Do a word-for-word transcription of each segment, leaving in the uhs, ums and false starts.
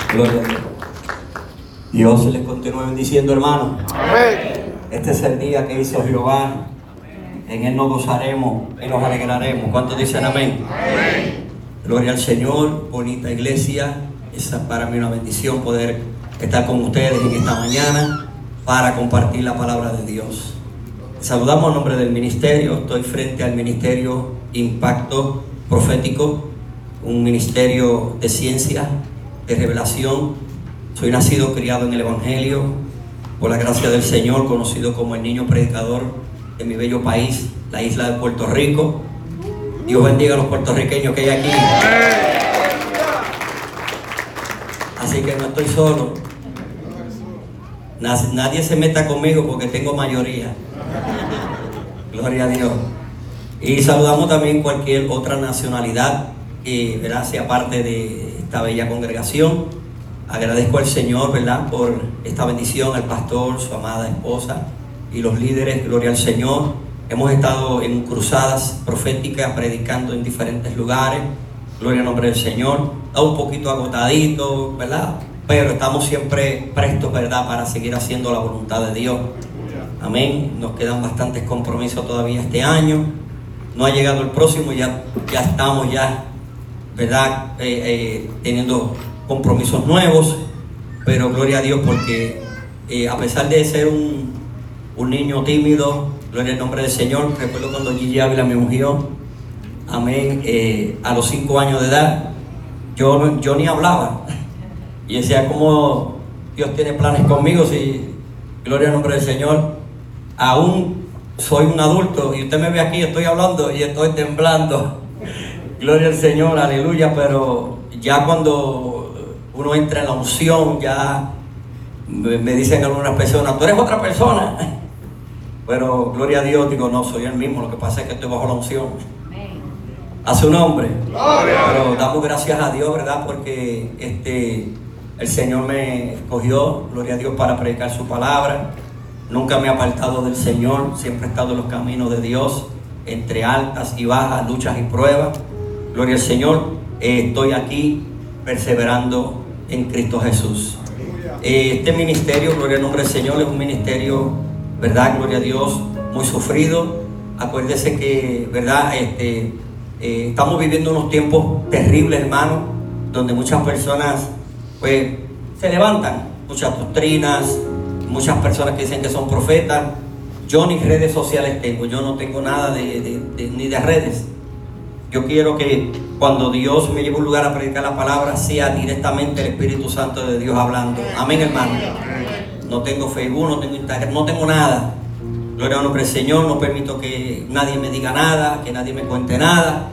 Gloria a Dios. Dios les continúe bendiciendo, hermanos. Amén. Este es el día que hizo Jehová. En Él nos gozaremos y nos alegraremos. ¿Cuántos dicen amén? Amén. Gloria al Señor, bonita iglesia. Es para mí una bendición poder estar con ustedes en esta mañana para compartir la palabra de Dios. Saludamos en nombre del ministerio. Estoy frente al ministerio Impacto Profético, un ministerio de ciencia, de revelación. Soy nacido, criado en el Evangelio, por la gracia del Señor, conocido como el niño predicador de mi bello país, la isla de Puerto Rico. Dios bendiga a los puertorriqueños que hay aquí. Así que no estoy solo. Nadie se meta conmigo porque tengo mayoría. Gloria a Dios. Y saludamos también cualquier otra nacionalidad que, ¿verdad?, sea parte de esta bella congregación. Agradezco al Señor, ¿verdad?, por esta bendición, al pastor, su amada esposa y los líderes. Gloria al Señor. Hemos estado en cruzadas proféticas, predicando en diferentes lugares. Gloria al nombre del Señor. Está un poquito agotadito, ¿verdad?, pero estamos siempre prestos, ¿verdad?, para seguir haciendo la voluntad de Dios. Amén. Nos quedan bastantes compromisos todavía este año. No ha llegado el próximo, ya, ya estamos ya, ¿verdad?, eh, eh, teniendo compromisos nuevos. Pero gloria a Dios, porque eh, a pesar de ser un, un niño tímido, gloria al nombre del Señor. Recuerdo cuando Gigi Ávila me ungió, amén, eh, a los cinco años de edad, yo, yo ni hablaba. Y decía, ¿cómo Dios tiene planes conmigo? Si, gloria al nombre del Señor, aún soy un adulto y usted me ve aquí, estoy hablando y estoy temblando. Gloria al Señor, aleluya. Pero ya cuando uno entra en la unción, ya me, me dicen algunas personas, tú eres otra persona. Pero gloria a Dios, digo, no, soy el mismo, lo que pasa es que estoy bajo la unción. A su nombre. Pero damos gracias a Dios, ¿verdad?, porque este, el Señor me escogió, gloria a Dios, para predicar su palabra. Nunca me he apartado del Señor, siempre he estado en los caminos de Dios, entre altas y bajas, luchas y pruebas. Gloria al Señor. Eh, estoy aquí perseverando en Cristo Jesús. Eh, este ministerio, gloria al nombre del Señor, es un ministerio, ¿verdad?, gloria a Dios, muy sufrido. Acuérdese que, ¿verdad?, este, eh, estamos viviendo unos tiempos terribles, hermano, donde muchas personas, pues, se levantan, muchas doctrinas, muchas personas que dicen que son profetas. Yo ni redes sociales tengo, yo no tengo nada de, de, de, ni de redes. Yo quiero que cuando Dios me lleve a un lugar a predicar la palabra, sea directamente el Espíritu Santo de Dios hablando. Amén, hermano. No tengo Facebook, no tengo Instagram, no tengo nada. Gloria al nombre del Señor. No permito que nadie me diga nada, que nadie me cuente nada.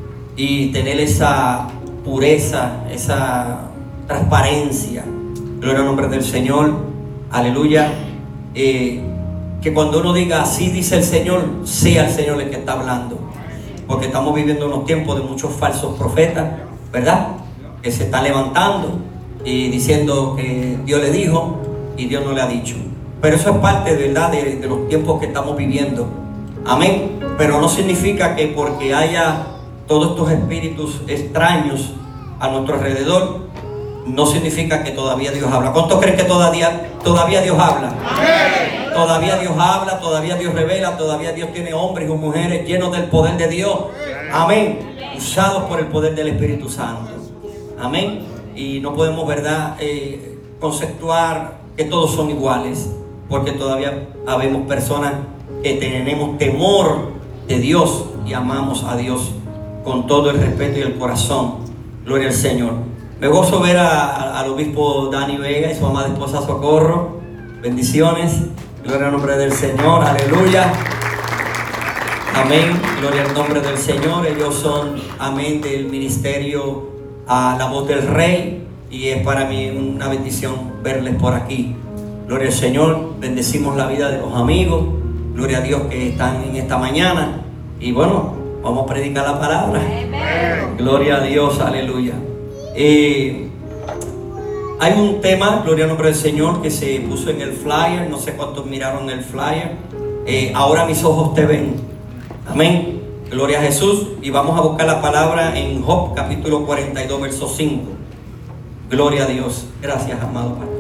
Y tener esa pureza, esa transparencia. Gloria al nombre del Señor. Aleluya. Eh, que cuando uno diga así dice el Señor, sea el Señor el que está hablando. Porque estamos viviendo unos tiempos de muchos falsos profetas, ¿verdad?, que se están levantando y diciendo que Dios le dijo y Dios no le ha dicho. Pero eso es parte, ¿verdad?, de, de los tiempos que estamos viviendo. Amén. Pero no significa que porque haya todos estos espíritus extraños a nuestro alrededor, no significa que todavía Dios habla. ¿Cuántos creen que todavía, todavía Dios habla? Amén. Todavía Dios habla, todavía Dios revela, todavía Dios tiene hombres y mujeres llenos del poder de Dios. Amén. Usados por el poder del Espíritu Santo. Amén. Y no podemos, ¿verdad?, eh, conceptuar que todos son iguales, porque todavía habemos personas que tenemos temor de Dios y amamos a Dios con todo el respeto y el corazón. Gloria al Señor. Me gozo ver a, a, al obispo Dani Vega y su amada esposa Socorro. Bendiciones. Gloria al nombre del Señor. Aleluya. Amén. Gloria al nombre del Señor. Ellos son, amén, del ministerio a La Voz del Rey. Y es para mí una bendición verles por aquí. Gloria al Señor. Bendecimos la vida de los amigos. Gloria a Dios que están en esta mañana. Y bueno, vamos a predicar la palabra. Amén. Gloria a Dios. Aleluya. Eh, hay un tema, gloria al nombre del Señor, que se puso en el flyer. No sé cuántos miraron el flyer. Eh, ahora mis ojos te ven. Amén. Gloria a Jesús. Y vamos a buscar la palabra en Job capítulo cuarenta y dos verso cinco. Gloria a Dios. Gracias, amado pastor.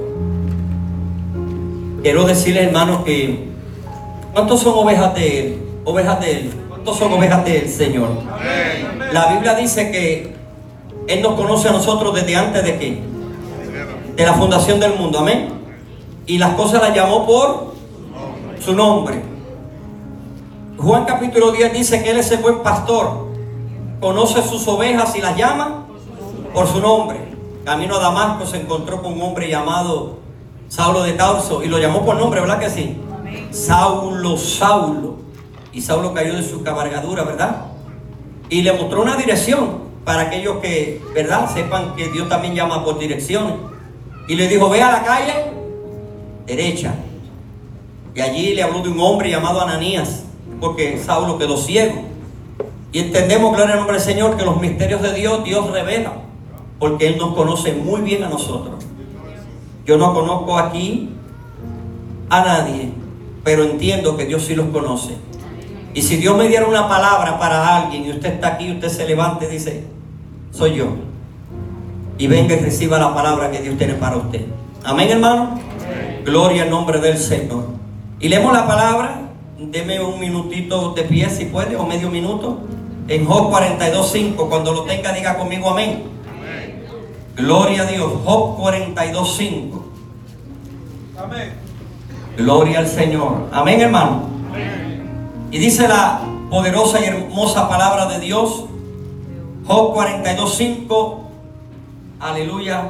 Quiero decirles, hermanos, que ¿cuántos son ovejas de Él? Ovejas de Él. ¿Cuántos son ovejas del Señor? Amén. La Biblia dice que Él nos conoce a nosotros desde antes de qué? De la fundación del mundo. Amén. Y las cosas las llamó por su nombre. Juan capítulo diez dice que Él es el buen pastor. Conoce sus ovejas y las llama por su nombre. Camino a Damasco se encontró con un hombre llamado Saulo de Tarso y lo llamó por nombre, ¿verdad que sí? Amén. Saulo, Saulo. Y Saulo cayó de su cabalgadura, ¿verdad? Y le mostró una dirección para aquellos que, ¿verdad?, sepan que Dios también llama por direcciones. Y le dijo, ve a la calle derecha. Y allí le habló de un hombre llamado Ananías, porque Saulo quedó ciego. Y entendemos, gloria al nombre del Señor, que los misterios de Dios, Dios revela, porque Él nos conoce muy bien a nosotros. Yo no conozco aquí a nadie, pero entiendo que Dios sí los conoce. Y si Dios me diera una palabra para alguien y usted está aquí, usted se levanta y dice, soy yo. Y venga y reciba la palabra que Dios tiene para usted. Amén, hermano. Amén. Gloria al nombre del Señor. Y leemos la palabra. Deme un minutito de pie si puede, o medio minuto. En Job cuarenta y dos, cinco. Cuando lo tenga, diga conmigo amén. Amén. Gloria a Dios. Job cuarenta y dos, cinco. Amén. Gloria al Señor. Amén, hermano. Amén. Y dice la poderosa y hermosa palabra de Dios. Job cuarenta y dos, cinco. Aleluya.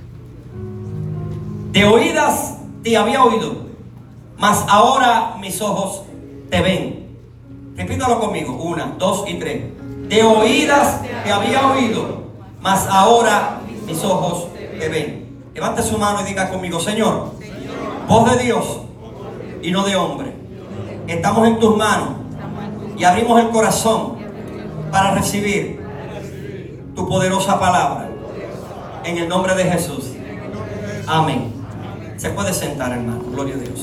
De oídas te había oído, mas ahora mis ojos te ven. Repítalo conmigo. Una, dos y tres. De oídas te había oído, mas ahora mis ojos te ven. Levante su mano y diga conmigo, Señor, voz de Dios y no de hombre. Estamos en tus manos y abrimos el corazón para recibir tu poderosa palabra. En el nombre de Jesús. Amén. Se puede sentar, hermano. Gloria a Dios.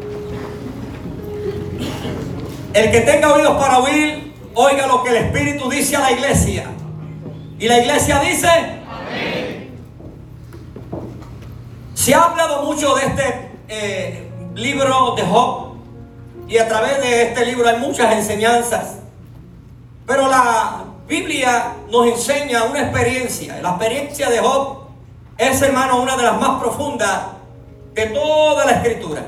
El que tenga oídos para oír, oiga lo que el Espíritu dice a la iglesia. Y la iglesia dice, amén. Se ha hablado mucho de este eh, libro de Job. Y a través de este libro hay muchas enseñanzas. Pero la Biblia nos enseña una experiencia. La experiencia de Job es, hermano, una de las más profundas de toda la Escritura.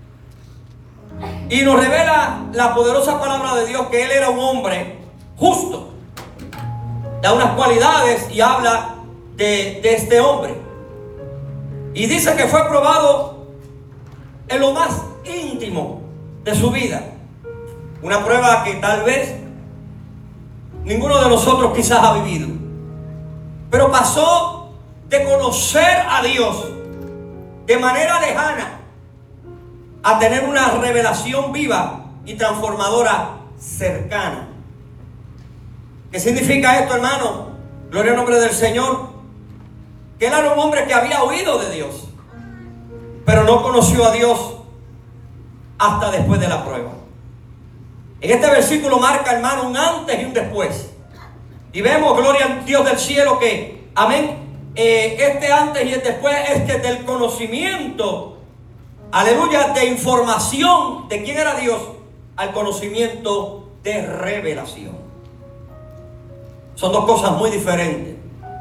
Y nos revela la poderosa palabra de Dios que él era un hombre justo. Da unas cualidades y habla de, de este hombre. Y dice que fue probado en lo más íntimo de su vida. Una prueba que tal vez ninguno de nosotros quizás ha vivido. Pero pasó de conocer a Dios de manera lejana a tener una revelación viva y transformadora cercana. ¿Qué significa esto, hermano? Gloria al nombre del Señor. Que él era un hombre que había oído de Dios, pero no conoció a Dios hasta después de la prueba. En este versículo marca, hermano, un antes y un después. Y vemos, gloria al Dios del cielo, que, amén, eh, este antes y el después es que del conocimiento, aleluya, de información de quién era Dios, al conocimiento de revelación. Son dos cosas muy diferentes.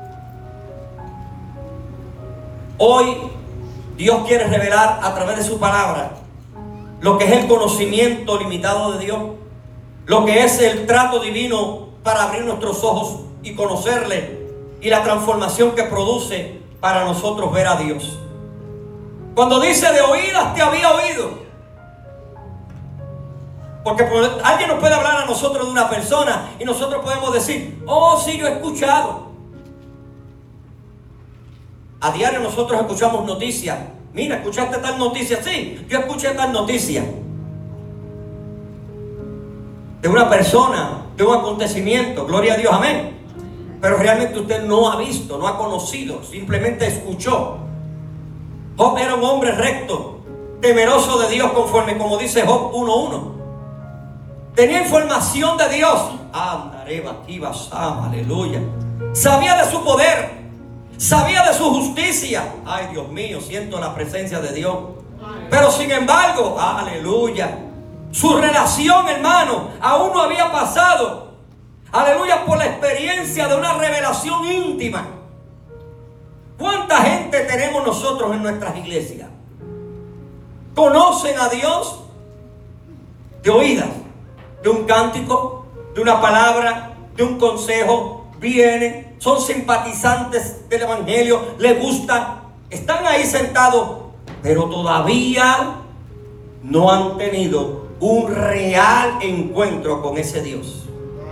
Hoy Dios quiere revelar a través de su palabra lo que es el conocimiento limitado de Dios, lo que es el trato divino para abrir nuestros ojos y conocerle, y la transformación que produce para nosotros ver a Dios. Cuando dice de oídas te había oído, porque alguien nos puede hablar a nosotros de una persona y nosotros podemos decir, oh sí, yo he escuchado. A diario nosotros escuchamos noticias. Mira, ¿escuchaste tal noticia? Sí, yo escuché tal noticia. De una persona, de un acontecimiento, gloria a Dios, amén. Pero realmente usted no ha visto, no ha conocido, simplemente escuchó. Job era un hombre recto, temeroso de Dios, conforme como dice Job uno uno. Tenía información de Dios. Aleluya. Sabía de su poder. sabía de su justicia. Ay, Dios mío, siento la presencia de Dios. Pero sin embargo, aleluya, su relación, hermano, aún no había pasado, aleluya, por la experiencia de una revelación íntima. ¿Cuánta gente tenemos nosotros en nuestras iglesias? ¿Conocen a Dios? De oídas, de un cántico, de una palabra, de un consejo. Vienen, son simpatizantes del evangelio, les gusta, están ahí sentados, pero todavía no han tenido un real encuentro con ese Dios.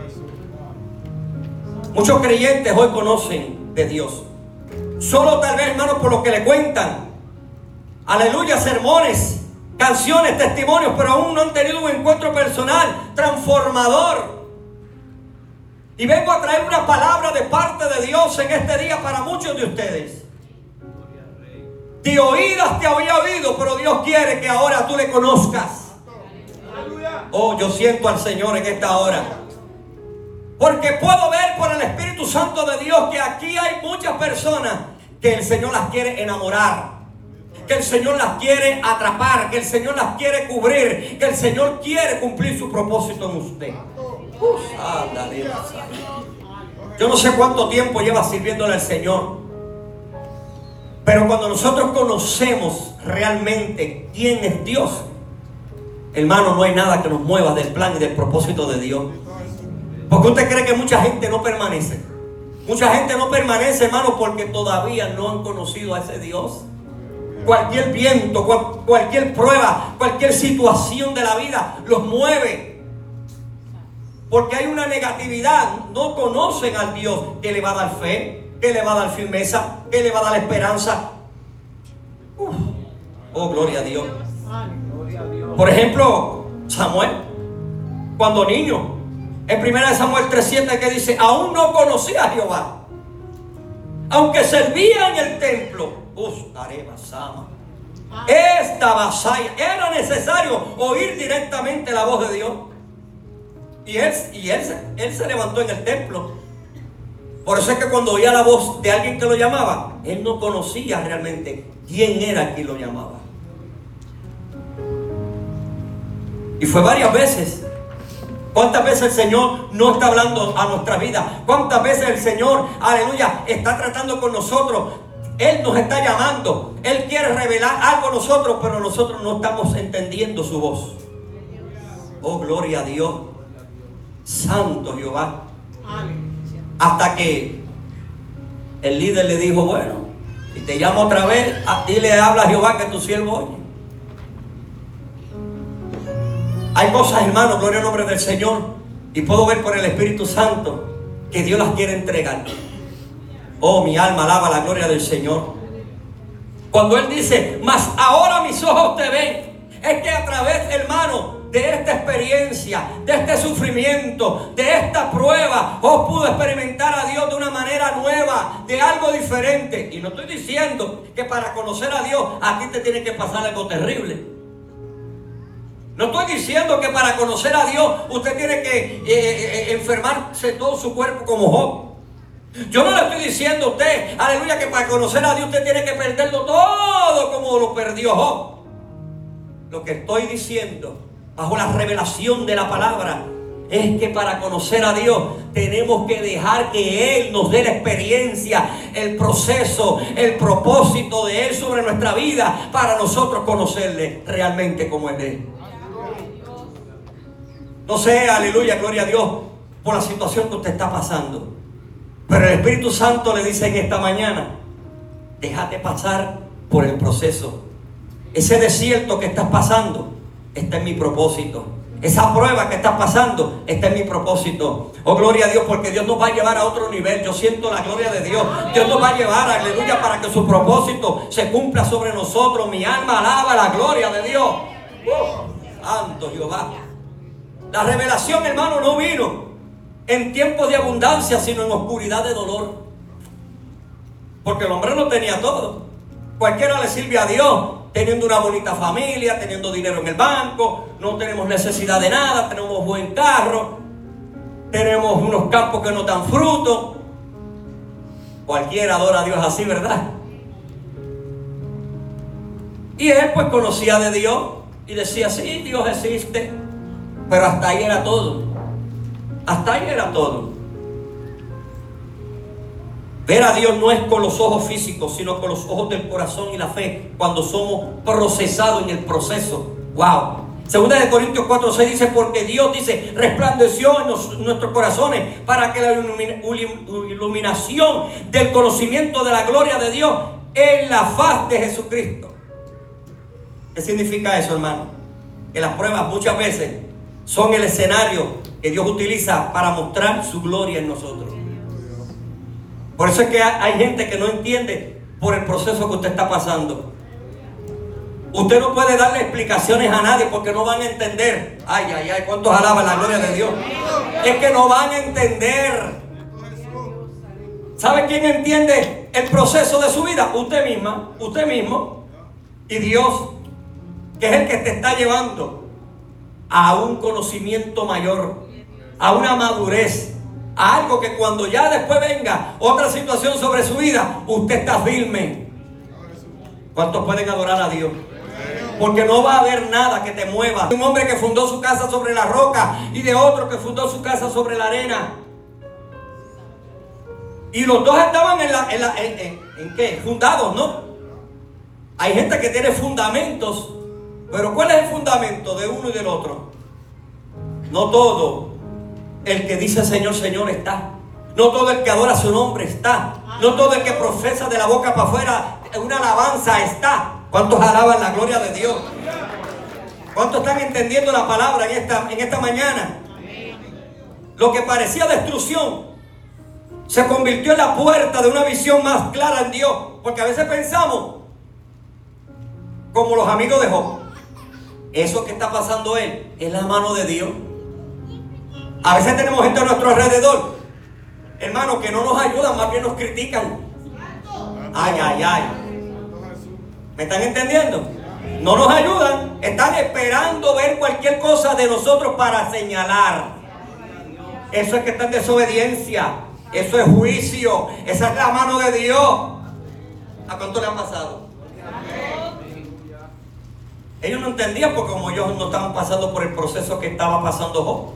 Muchos creyentes hoy conocen de Dios, solo tal vez, hermanos, por lo que le cuentan. Aleluya, sermones, canciones, testimonios, pero aún no han tenido un encuentro personal, transformador. Y vengo a traer una palabra de parte de Dios en este día para muchos de ustedes. De oídas te había oído, pero Dios quiere que ahora tú le conozcas. Oh, yo siento al Señor en esta hora, porque puedo ver por el Espíritu Santo de Dios que aquí hay muchas personas que el Señor las quiere enamorar, que el Señor las quiere atrapar, que el Señor las quiere cubrir, que el Señor quiere cumplir su propósito en usted. Uh, ándale, yo no sé cuánto tiempo lleva sirviéndole al Señor, pero cuando nosotros conocemos realmente quién es Dios, hermano, no hay nada que nos mueva del plan y del propósito de Dios. Porque usted cree que mucha gente no permanece. Mucha gente no permanece, hermano, porque todavía no han conocido a ese Dios. Cualquier viento, cual, cualquier prueba, cualquier situación de la vida los mueve, porque hay una negatividad. No conocen al Dios que le va a dar fe, que le va a dar firmeza, que le va a dar esperanza. Uf. Oh, gloria a Dios. Por ejemplo, Samuel, cuando niño, en primera de Samuel tres siete, que dice: aún no conocía a Jehová, aunque servía en el templo. Uf, Areba, Sama. Esta vasalla, era necesario oír directamente la voz de Dios. Y él, y él, él se levantó en el templo. Por eso es que cuando oía la voz de alguien que lo llamaba, él no conocía realmente quién era quien lo llamaba. Y fue varias veces. ¿Cuántas veces el Señor no está hablando a nuestra vida? ¿Cuántas veces el Señor, aleluya, está tratando con nosotros? Él nos está llamando. Él quiere revelar algo a nosotros, pero nosotros no estamos entendiendo su voz. Oh, gloria a Dios. Santo Jehová. Hasta que el líder le dijo: bueno, si te llamo otra vez, dile, habla a Jehová que tu siervo oye. Hay cosas, hermano, gloria al nombre del Señor, y puedo ver por el Espíritu Santo que Dios las quiere entregar. Oh, mi alma alaba la gloria del Señor. Cuando Él dice: mas ahora mis ojos te ven, es que a través, hermano, de esta experiencia, de este sufrimiento, de esta prueba, os pudo experimentar a Dios de una manera nueva, de algo diferente. Y no estoy diciendo que para conocer a Dios a ti te tiene que pasar algo terrible. No estoy diciendo que para conocer a Dios usted tiene que eh, eh, enfermarse todo su cuerpo como Job. Yo no le estoy diciendo a usted, aleluya, que para conocer a Dios usted tiene que perderlo todo como lo perdió Job. Lo que estoy diciendo, bajo la revelación de la palabra, es que para conocer a Dios tenemos que dejar que Él nos dé la experiencia, el proceso, el propósito de Él sobre nuestra vida, para nosotros conocerle realmente como Él es. No sé, aleluya, gloria a Dios, por la situación que usted está pasando, pero el Espíritu Santo le dice en esta mañana: déjate pasar por el proceso. Ese desierto que estás pasando está en mi propósito. Esa prueba que estás pasando está en mi propósito. Oh, gloria a Dios, porque Dios nos va a llevar a otro nivel. Yo siento la gloria de Dios. Dios nos va a llevar, aleluya, para que su propósito se cumpla sobre nosotros. Mi alma alaba la gloria de Dios. Uh, Santo Jehová. La revelación, hermano, no vino en tiempos de abundancia, sino en oscuridad de dolor. Porque el hombre no tenía todo. Cualquiera le sirve a Dios teniendo una bonita familia, teniendo dinero en el banco, no tenemos necesidad de nada, tenemos buen carro, tenemos unos campos que no dan fruto. Cualquiera adora a Dios así, ¿verdad? Y él pues conocía de Dios y decía, sí, Dios existe, pero hasta ahí era todo. Hasta ahí era todo. Ver a Dios no es con los ojos físicos, sino con los ojos del corazón y la fe, cuando somos procesados en el proceso. ¡Wow! Segunda de Corintios cuatro seis dice, porque Dios dice, resplandeció en nos, nuestros corazones para que la iluminación del conocimiento de la gloria de Dios en la faz de Jesucristo. ¿Qué significa eso, hermano? Que las pruebas muchas veces son el escenario que Dios utiliza para mostrar su gloria en nosotros. Por eso es que hay gente que no entiende por el proceso que usted está pasando. Usted no puede darle explicaciones a nadie porque no van a entender. Ay, ay, ay, ¿cuántos alaban la gloria de Dios? Es que no van a entender. ¿Sabe quién entiende el proceso de su vida? Usted misma, usted mismo y Dios, que es el que te está llevando a un conocimiento mayor, a una madurez, a algo que cuando ya después venga otra situación sobre su vida, usted está firme. ¿Cuántos pueden adorar a Dios? Porque no va a haber nada que te mueva. Un hombre que fundó su casa sobre la roca y de otro que fundó su casa sobre la arena. Y los dos estaban en la, en la en, en, ¿en qué? Fundados, ¿no? Hay gente que tiene fundamentos, pero ¿cuál es el fundamento de uno y del otro? No todo el que dice Señor, Señor está. No todo el que adora su nombre está. No todo el que profesa de la boca para afuera una alabanza está. ¿Cuántos alaban la gloria de Dios? ¿Cuántos están entendiendo la palabra en esta, en esta mañana? Lo que parecía destrucción se convirtió en la puerta de una visión más clara en Dios. Porque a veces pensamos como los amigos de Job. Eso que está pasando él es la mano de Dios. A veces tenemos gente a nuestro alrededor, hermanos, que no nos ayudan, más bien nos critican. Ay, ay, ay. ¿Me están entendiendo? No nos ayudan, están esperando ver cualquier cosa de nosotros para señalar. Eso es que está en desobediencia. Eso es juicio. Esa es la mano de Dios. ¿A cuánto le han pasado? Ellos no entendían porque como ellos no estaban pasando por el proceso que estaba pasando Job.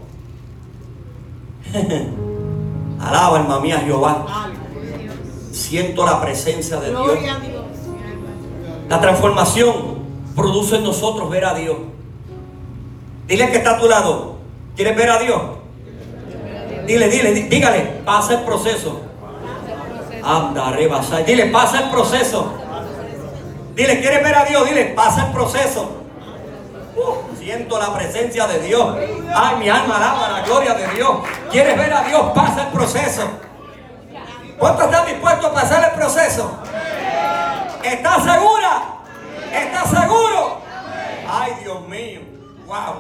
Alaba, alma mía, Jehová. Siento la presencia de Dios. La transformación produce en nosotros ver a Dios. Dile que está a tu lado, ¿quieres ver a Dios? Dile, dile, dígale, pasa el proceso. Anda, rebasa. Dile, pasa el proceso. Dile, ¿quieres ver a Dios? Dile, pasa el proceso. Uh, siento la presencia de Dios. Ay, mi alma alaba la gloria de Dios. ¿Quieres ver a Dios? Pasa el proceso. ¿Cuántos están dispuestos a pasar el proceso? ¿Estás segura? ¿Estás seguro? Ay, Dios mío. Wow.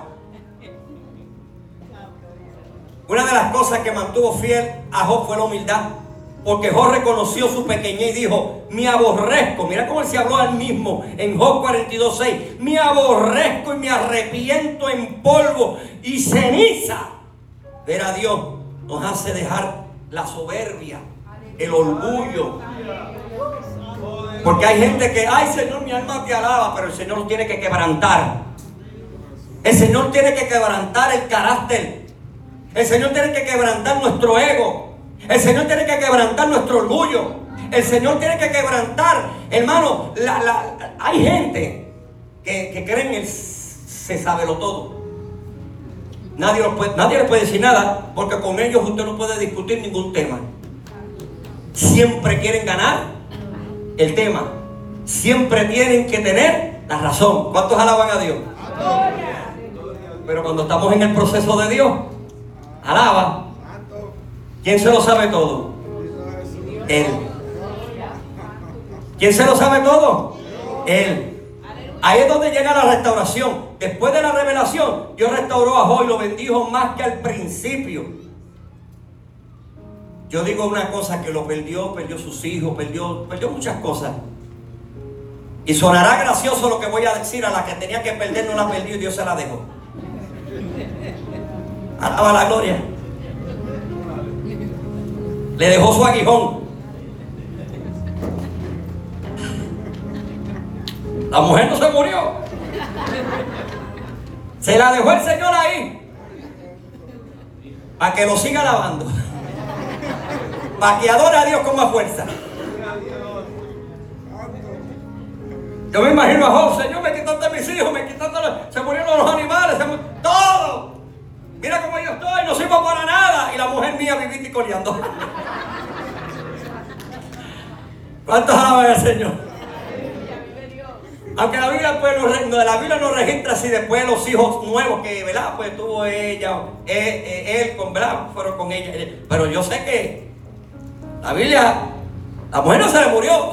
Una de las cosas que mantuvo fiel a Job fue la humildad. Porque Job reconoció su pequeñez y dijo, me aborrezco. Mira cómo él se habló al mismo en Job cuarenta y dos seis. Me aborrezco y me arrepiento en polvo y ceniza. Ver a Dios nos hace dejar la soberbia, el orgullo. Porque hay gente que, ay Señor, mi alma te alaba, pero el Señor lo tiene que quebrantar. El Señor tiene que quebrantar el carácter. El Señor tiene que quebrantar nuestro ego. El Señor tiene que quebrantar nuestro orgullo. El Señor tiene que quebrantar, hermano, la, la, hay gente que, que creen el se sabe lo todo. Nadie, lo puede, nadie le puede decir nada, porque con ellos usted no puede discutir ningún tema. Siempre quieren ganar el tema. Siempre tienen que tener la razón. ¿Cuántos alaban a Dios? Pero cuando estamos en el proceso de Dios, alaba. ¿Quién se lo sabe todo? Él. ¿Quién se lo sabe todo? Él. Ahí es donde llega la restauración. Después de la revelación, Dios restauró a Job y lo bendijo más que al principio. Yo digo una cosa, que lo perdió, perdió sus hijos, perdió, perdió muchas cosas. Y sonará gracioso lo que voy a decir, a la que tenía que perder no la perdió y Dios se la dejó. Alaba la gloria. Le dejó su aguijón. La mujer no se murió. Se la dejó el Señor ahí para que lo siga alabando, para que adore a Dios con más fuerza. Yo me imagino a Job: Señor, me quitaste mis hijos, me quitaste los, se murieron los animales, se mur... todo. Mira cómo yo estoy, no sirvo para nada. Y la mujer mía vivita y coleando. ¿Cuántos alaban al Señor? Aunque la Biblia, pues, no, la Biblia no registra si después los hijos nuevos que, ¿verdad?, pues tuvo ella, él, él con, ¿verdad?, fueron con ella. Pero yo sé que la Biblia, la mujer no se le murió.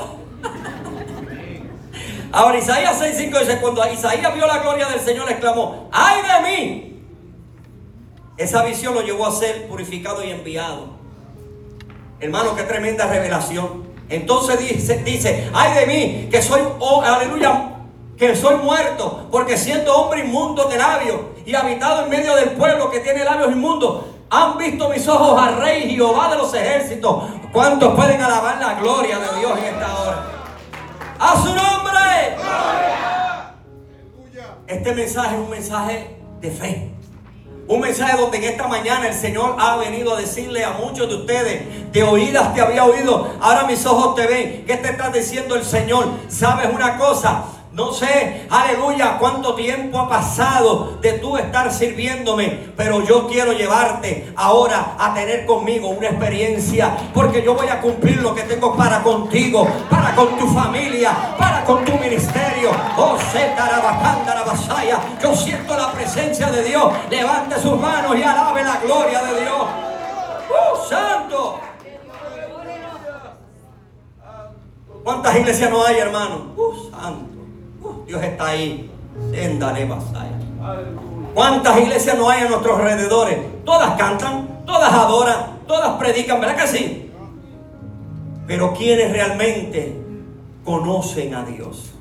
Ahora Isaías seis cinco dice: cuando Isaías vio la gloria del Señor, exclamó: ¡ay de mí! Esa visión lo llevó a ser purificado y enviado. Hermano, qué tremenda revelación. Entonces dice, dice: ¡ay de mí! Que soy, oh, aleluya, que soy muerto, porque siendo hombre inmundo de labios y habitado en medio del pueblo que tiene labios inmundos, han visto mis ojos al Rey Jehová de los ejércitos. ¿Cuántos pueden alabar la gloria de Dios en esta hora? ¡A su nombre! ¡Gloria! Este mensaje es un mensaje de fe. Un mensaje donde en esta mañana el Señor ha venido a decirle a muchos de ustedes: de oídas te había oído, ahora mis ojos te ven. ¿Qué te está diciendo el Señor? ¿Sabes una cosa? No sé, aleluya, cuánto tiempo ha pasado de tú estar sirviéndome, pero yo quiero llevarte ahora a tener conmigo una experiencia, porque yo voy a cumplir lo que tengo para contigo, para con tu familia, para con tu ministerio. Oh, Setarabacándarabasaya, yo siento la presencia de Dios. Levante sus manos y alabe la gloria de Dios. ¡Oh, santo! ¿Cuántas iglesias no hay, hermano? ¡Uh, santo! Dios está ahí. ¿Cuántas iglesias no hay a nuestros alrededores? Todas cantan, todas adoran, todas predican, ¿verdad que sí? Pero ¿quiénes realmente conocen a Dios?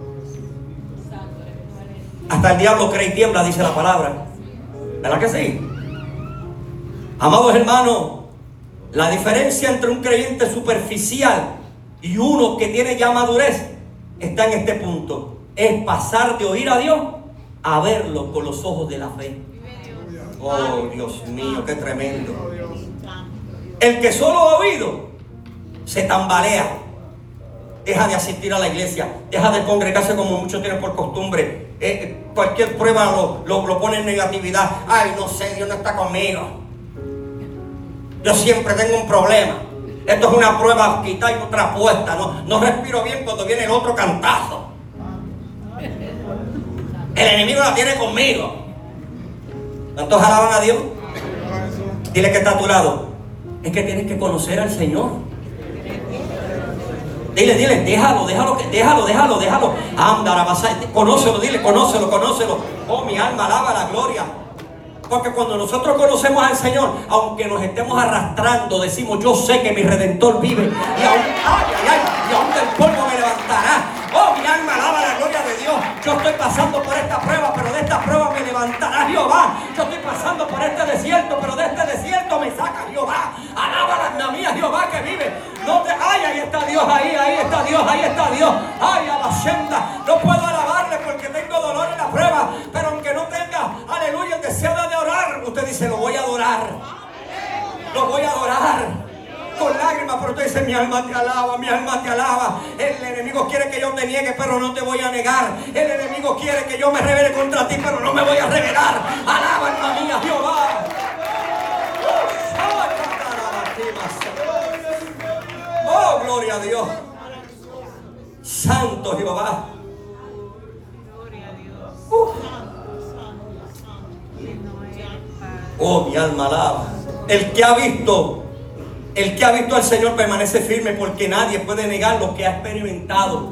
Hasta el diablo cree y tiembla, dice la palabra. ¿Verdad que sí? Amados hermanos, la diferencia entre un creyente superficial y uno que tiene ya madurez está en este punto. Es pasar de oír a Dios a verlo con los ojos de la fe. Oh, Dios mío, qué tremendo. El que solo ha oído se tambalea, deja de asistir a la iglesia, deja de congregarse como muchos tienen por costumbre. Eh, cualquier prueba lo, lo, lo pone en negatividad. Ay, no sé, Dios no está conmigo. Yo siempre tengo un problema. Esto es una prueba quitada y otra puesta. No, no respiro bien cuando viene el otro cantazo. El enemigo la tiene conmigo. ¿Cuántos alaban a Dios? Dile que está a tu lado: es que tienes que conocer al Señor. Dile, dile, déjalo, déjalo, déjalo, déjalo, déjalo. Anda, conócelo, dile, conócelo, conócelo. Oh, mi alma alaba la gloria. Porque cuando nosotros conocemos al Señor, aunque nos estemos arrastrando, decimos: yo sé que mi Redentor vive. Y aún, ay, ay, ay, y aún del polvo me levantará. Oh, mi alma alaba la gloria de Dios. Yo estoy pasando por esta prueba, pero de esta prueba me levantará Jehová. Yo estoy pasando por este desierto, pero de este desierto me saca Jehová. Alaba la alma mía, Jehová que vive. No te, ay, ahí está Dios, ahí, ahí está Dios, ahí está Dios. Ay, a la senda. No puedo alabarle porque tengo dolor en la prueba, pero aunque no tenga, aleluya, el deseo de orar, usted dice: lo voy a adorar. Lo voy a adorar. Con lágrimas, pero usted dice: mi alma te alaba, mi alma te alaba. El enemigo quiere que yo te niegue, pero no te voy a negar. El enemigo quiere que yo me revele contra ti, pero no me voy a revelar. Alaba, alma mía, Jehová. Oh, gloria a Dios. Santo Jehová. Uh. Oh, mi alma alaba. El que ha visto El que ha visto al Señor permanece firme, porque nadie puede negar lo que ha experimentado.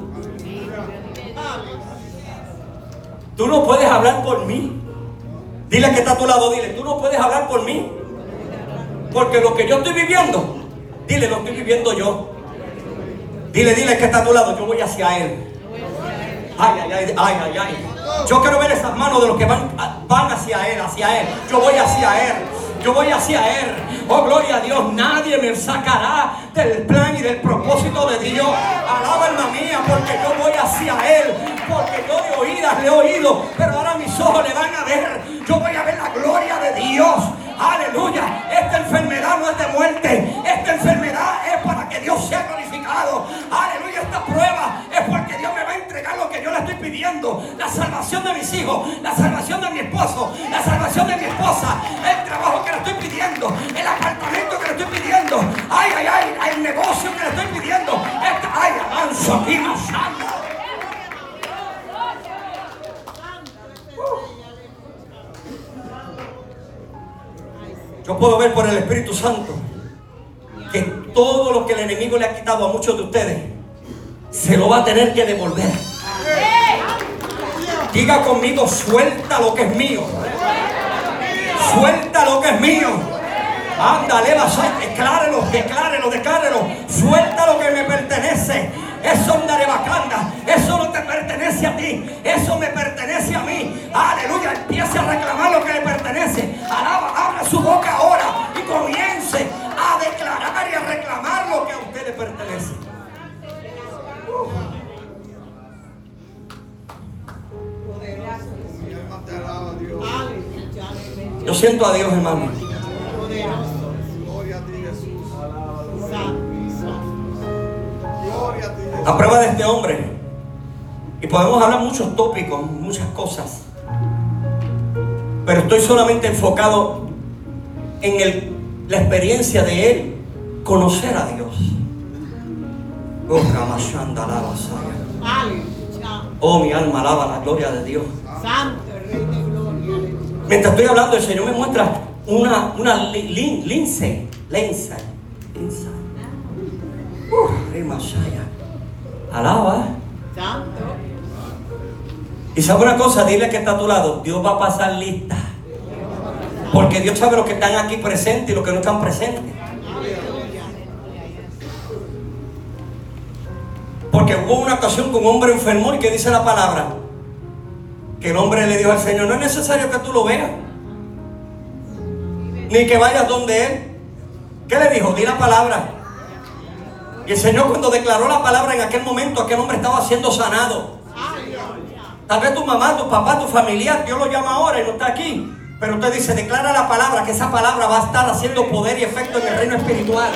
Tú no puedes hablar por mí. Dile que está a tu lado, dile: tú no puedes hablar por mí, porque lo que yo estoy viviendo, dile, lo estoy viviendo yo. Dile, dile que está a tu lado: yo voy hacia Él. Ay, ay, ay, ay, ay, ay. Yo quiero ver esas manos de los que van, van hacia Él, hacia Él. Yo voy hacia Él. Yo voy hacia Él. Oh, gloria a Dios. Nadie me sacará del plan y del propósito de Dios. Alaba, alma mía, porque yo voy hacia hacia Él, porque yo de oídas le he oído, pero ahora mis ojos le van a ver. Yo voy a ver la gloria de Dios. Aleluya. Esta enfermedad no es de muerte. Esta enfermedad es para que Dios sea glorificado. Aleluya. Esta prueba es porque Dios me va a entregar lo que yo le estoy pidiendo. La salvación de mis hijos, la salvación de mi esposo, la salvación de mi esposa, el trabajo que le estoy pidiendo, el apartamento que le estoy pidiendo, ay, ay, ay, el negocio que le estoy pidiendo. Esta, ay, avanzo aquí más santo. Yo puedo ver por el Espíritu Santo que todo lo que el enemigo le ha quitado a muchos de ustedes se lo va a tener que devolver. Diga conmigo, suelta lo que es mío. Suelta lo que es mío. Ándale, declárelo, declárelo, declárelo. Suelta lo que me pertenece. Eso andaré bacanda. Eso no te pertenece a ti. Eso me pertenece a mí. Aleluya. Empiece a reclamar lo que le pertenece. Alaba, abra su boca ahora y comience a declarar y a reclamar lo que a usted le pertenece. Uh. Yo siento a Dios, hermano. A prueba de este hombre, y podemos hablar muchos tópicos, muchas cosas, pero estoy solamente enfocado en el, la experiencia de él conocer a Dios. Oh, Ramashanda, alaba, oh, mi alma alaba la gloria de Dios. Santo, el Rey de Gloria. Mientras estoy hablando, el Señor me muestra una, una lin, lince, lince, lince. Uh, Rimashaya. Alaba. Santo. Y sabe una cosa, dile que está a tu lado, Dios va a pasar lista. Porque Dios sabe los que están aquí presentes y los que no están presentes. Porque hubo una ocasión que un hombre enfermó y que dice la palabra, que el hombre le dijo al Señor, no es necesario que tú lo veas, ni que vayas donde Él. ¿Qué le dijo? Di la palabra. Y el Señor, cuando declaró la palabra en aquel momento, aquel hombre estaba siendo sanado. Tal vez tu mamá, tu papá, tu familiar, Dios lo llama ahora y no está aquí, pero usted dice, declara la palabra, que esa palabra va a estar haciendo poder y efecto en el reino espiritual.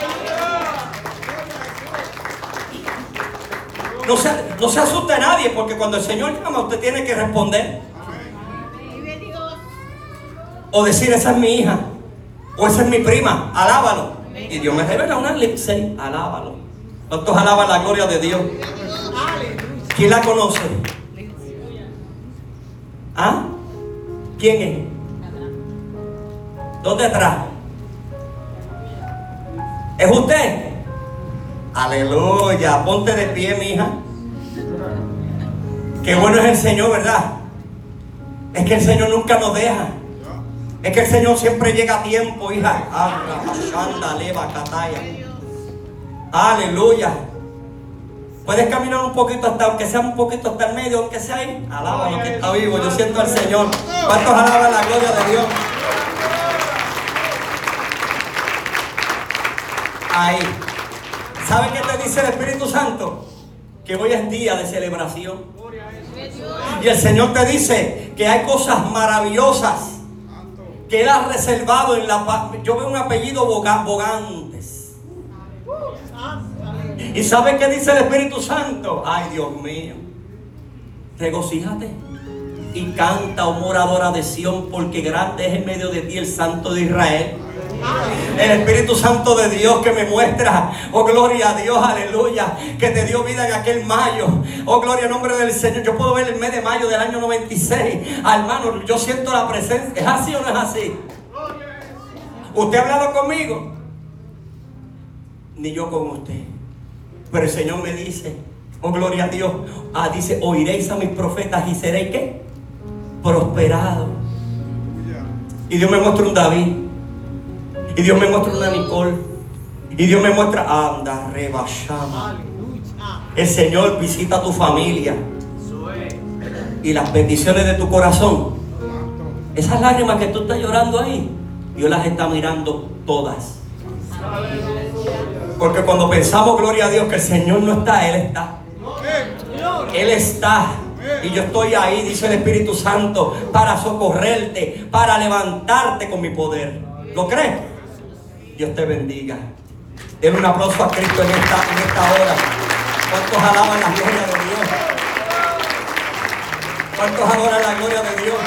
No se, no se asuste a nadie, porque cuando el Señor llama, usted tiene que responder. O decir, esa es mi hija, o esa es mi prima, alábalo. Y Dios me revela una lipsey, alábalo. ¿Cuántos alaban la gloria de Dios? ¿Quién la conoce? ¿Ah? ¿Quién es? ¿Dónde atrás? ¿Es usted? Aleluya, ponte de pie, mi hija. Qué bueno es el Señor, ¿verdad? Es que el Señor nunca nos deja. Es que el Señor siempre llega a tiempo, hija. Aleluya. Puedes caminar un poquito hasta, aunque sea un poquito hasta el medio, aunque sea ahí. Alaba lo que está vivo. Yo siento al Señor. ¿Cuántos alaban la gloria de Dios? Ahí. ¿Sabe qué te dice el Espíritu Santo? Que hoy es día de celebración. Y el Señor te dice que hay cosas maravillosas que Él ha reservado en la paz. Yo veo un apellido Bogantes. ¿Y sabe qué dice el Espíritu Santo? Ay, Dios mío. Regocíjate y canta, oh moradora de Sión, porque grande es en medio de ti el Santo de Israel. El Espíritu Santo de Dios que me muestra, oh gloria a Dios, aleluya, que te dio vida en aquel mayo. Oh gloria al nombre del Señor. Yo puedo ver el mes de mayo del año noventa y seis. Ah, hermano, yo siento la presencia. ¿Es así o no es así? ¿Usted ha hablado conmigo? Ni yo con usted. Pero el Señor me dice, oh gloria a Dios, ah, dice, oiréis a mis profetas y seréis ¿qué? Prosperados. Y Dios me muestra un David. Y Dios me muestra una Nicole. Y Dios me muestra anda, rebashama. El Señor visita a tu familia. Y las bendiciones de tu corazón. Esas lágrimas que tú estás llorando ahí, Dios las está mirando todas. Porque cuando pensamos, gloria a Dios, que el Señor no está, Él está. Él está. Y yo estoy ahí, dice el Espíritu Santo, para socorrerte, para levantarte con mi poder. ¿Lo crees? Dios te bendiga. Denle un aplauso a Cristo en esta, en esta hora. ¿Cuántos alaban la gloria de Dios? ¿Cuántos adoran la gloria de Dios?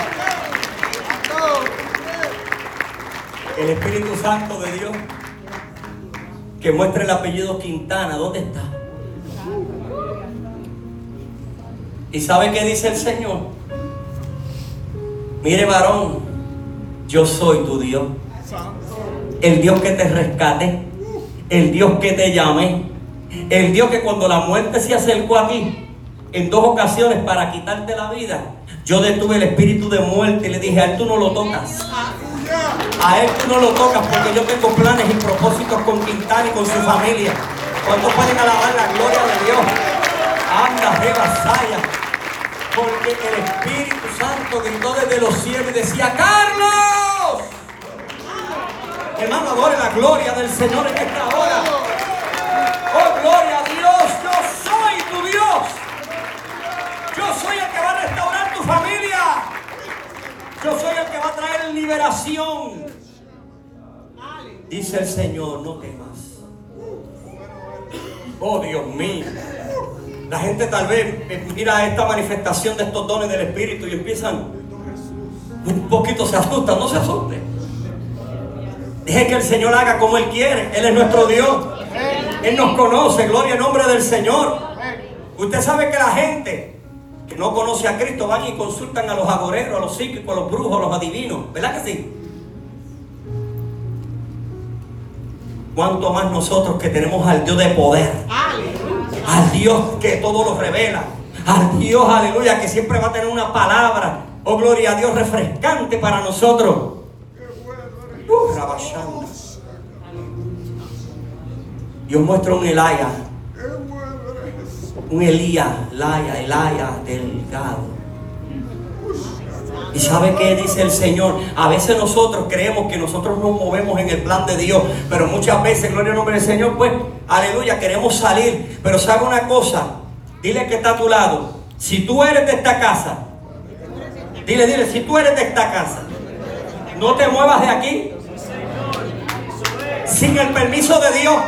El Espíritu Santo de Dios, que muestra el apellido Quintana, ¿dónde está? ¿Y sabe qué dice el Señor? Mire, varón, yo soy tu Dios, el Dios que te rescate, el Dios que te llame, el Dios que cuando la muerte se acercó a ti en dos ocasiones para quitarte la vida, yo detuve el espíritu de muerte y le dije: a él tú no lo tocas, a él tú no lo tocas, porque yo tengo planes y propósitos con Quintana y con su familia. ¿Cuántos pueden alabar la gloria de Dios? Anda, rebasaya. Porque el Espíritu Santo gritó desde los cielos y decía: ¡Carlos! Hermano, adore la gloria del Señor en esta hora. ¡Oh, gloria a Dios! Yo soy tu Dios. Yo soy el que va a restaurar tu familia. Yo soy el que va a traer liberación. Dice el Señor: no temas. Oh, Dios mío. La gente tal vez mira esta manifestación de estos dones del Espíritu y empiezan un poquito, se asustan. No se asusten. Deje que el Señor haga como Él quiere. Él es nuestro Dios. Él nos conoce. Gloria al nombre del Señor. Usted sabe que la gente que no conoce a Cristo van y consultan a los agoreros, a los psíquicos, a los brujos, a los adivinos. ¿Verdad que sí? ¿Cuánto más nosotros que tenemos al Dios de poder? Al Dios que todo lo revela. Al Dios, aleluya, que siempre va a tener una palabra, oh gloria a Dios, refrescante para nosotros. Uh, rabashanda. Dios muestra un Elaya, un Elías, Elaya, Elaya delgado. ¿Y sabe qué dice el Señor? A veces nosotros creemos que nosotros nos movemos en el plan de Dios, pero muchas veces, gloria al nombre del Señor, pues, aleluya, queremos salir. Pero sabe una cosa, dile que está a tu lado: si tú eres de esta casa, dile, dile, si tú eres de esta casa, no te muevas de aquí sin el permiso de Dios.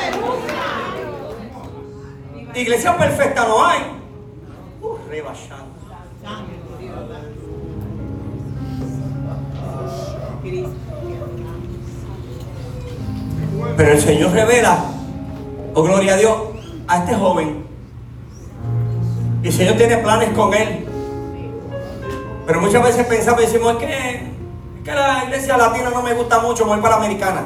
Iglesia perfecta no hay. Uh, rebashando. Pero el Señor revela, oh gloria a Dios, a este joven. Y el Señor tiene planes con él. Pero muchas veces pensamos y decimos: es que, es que la iglesia latina no me gusta mucho, voy para la americana.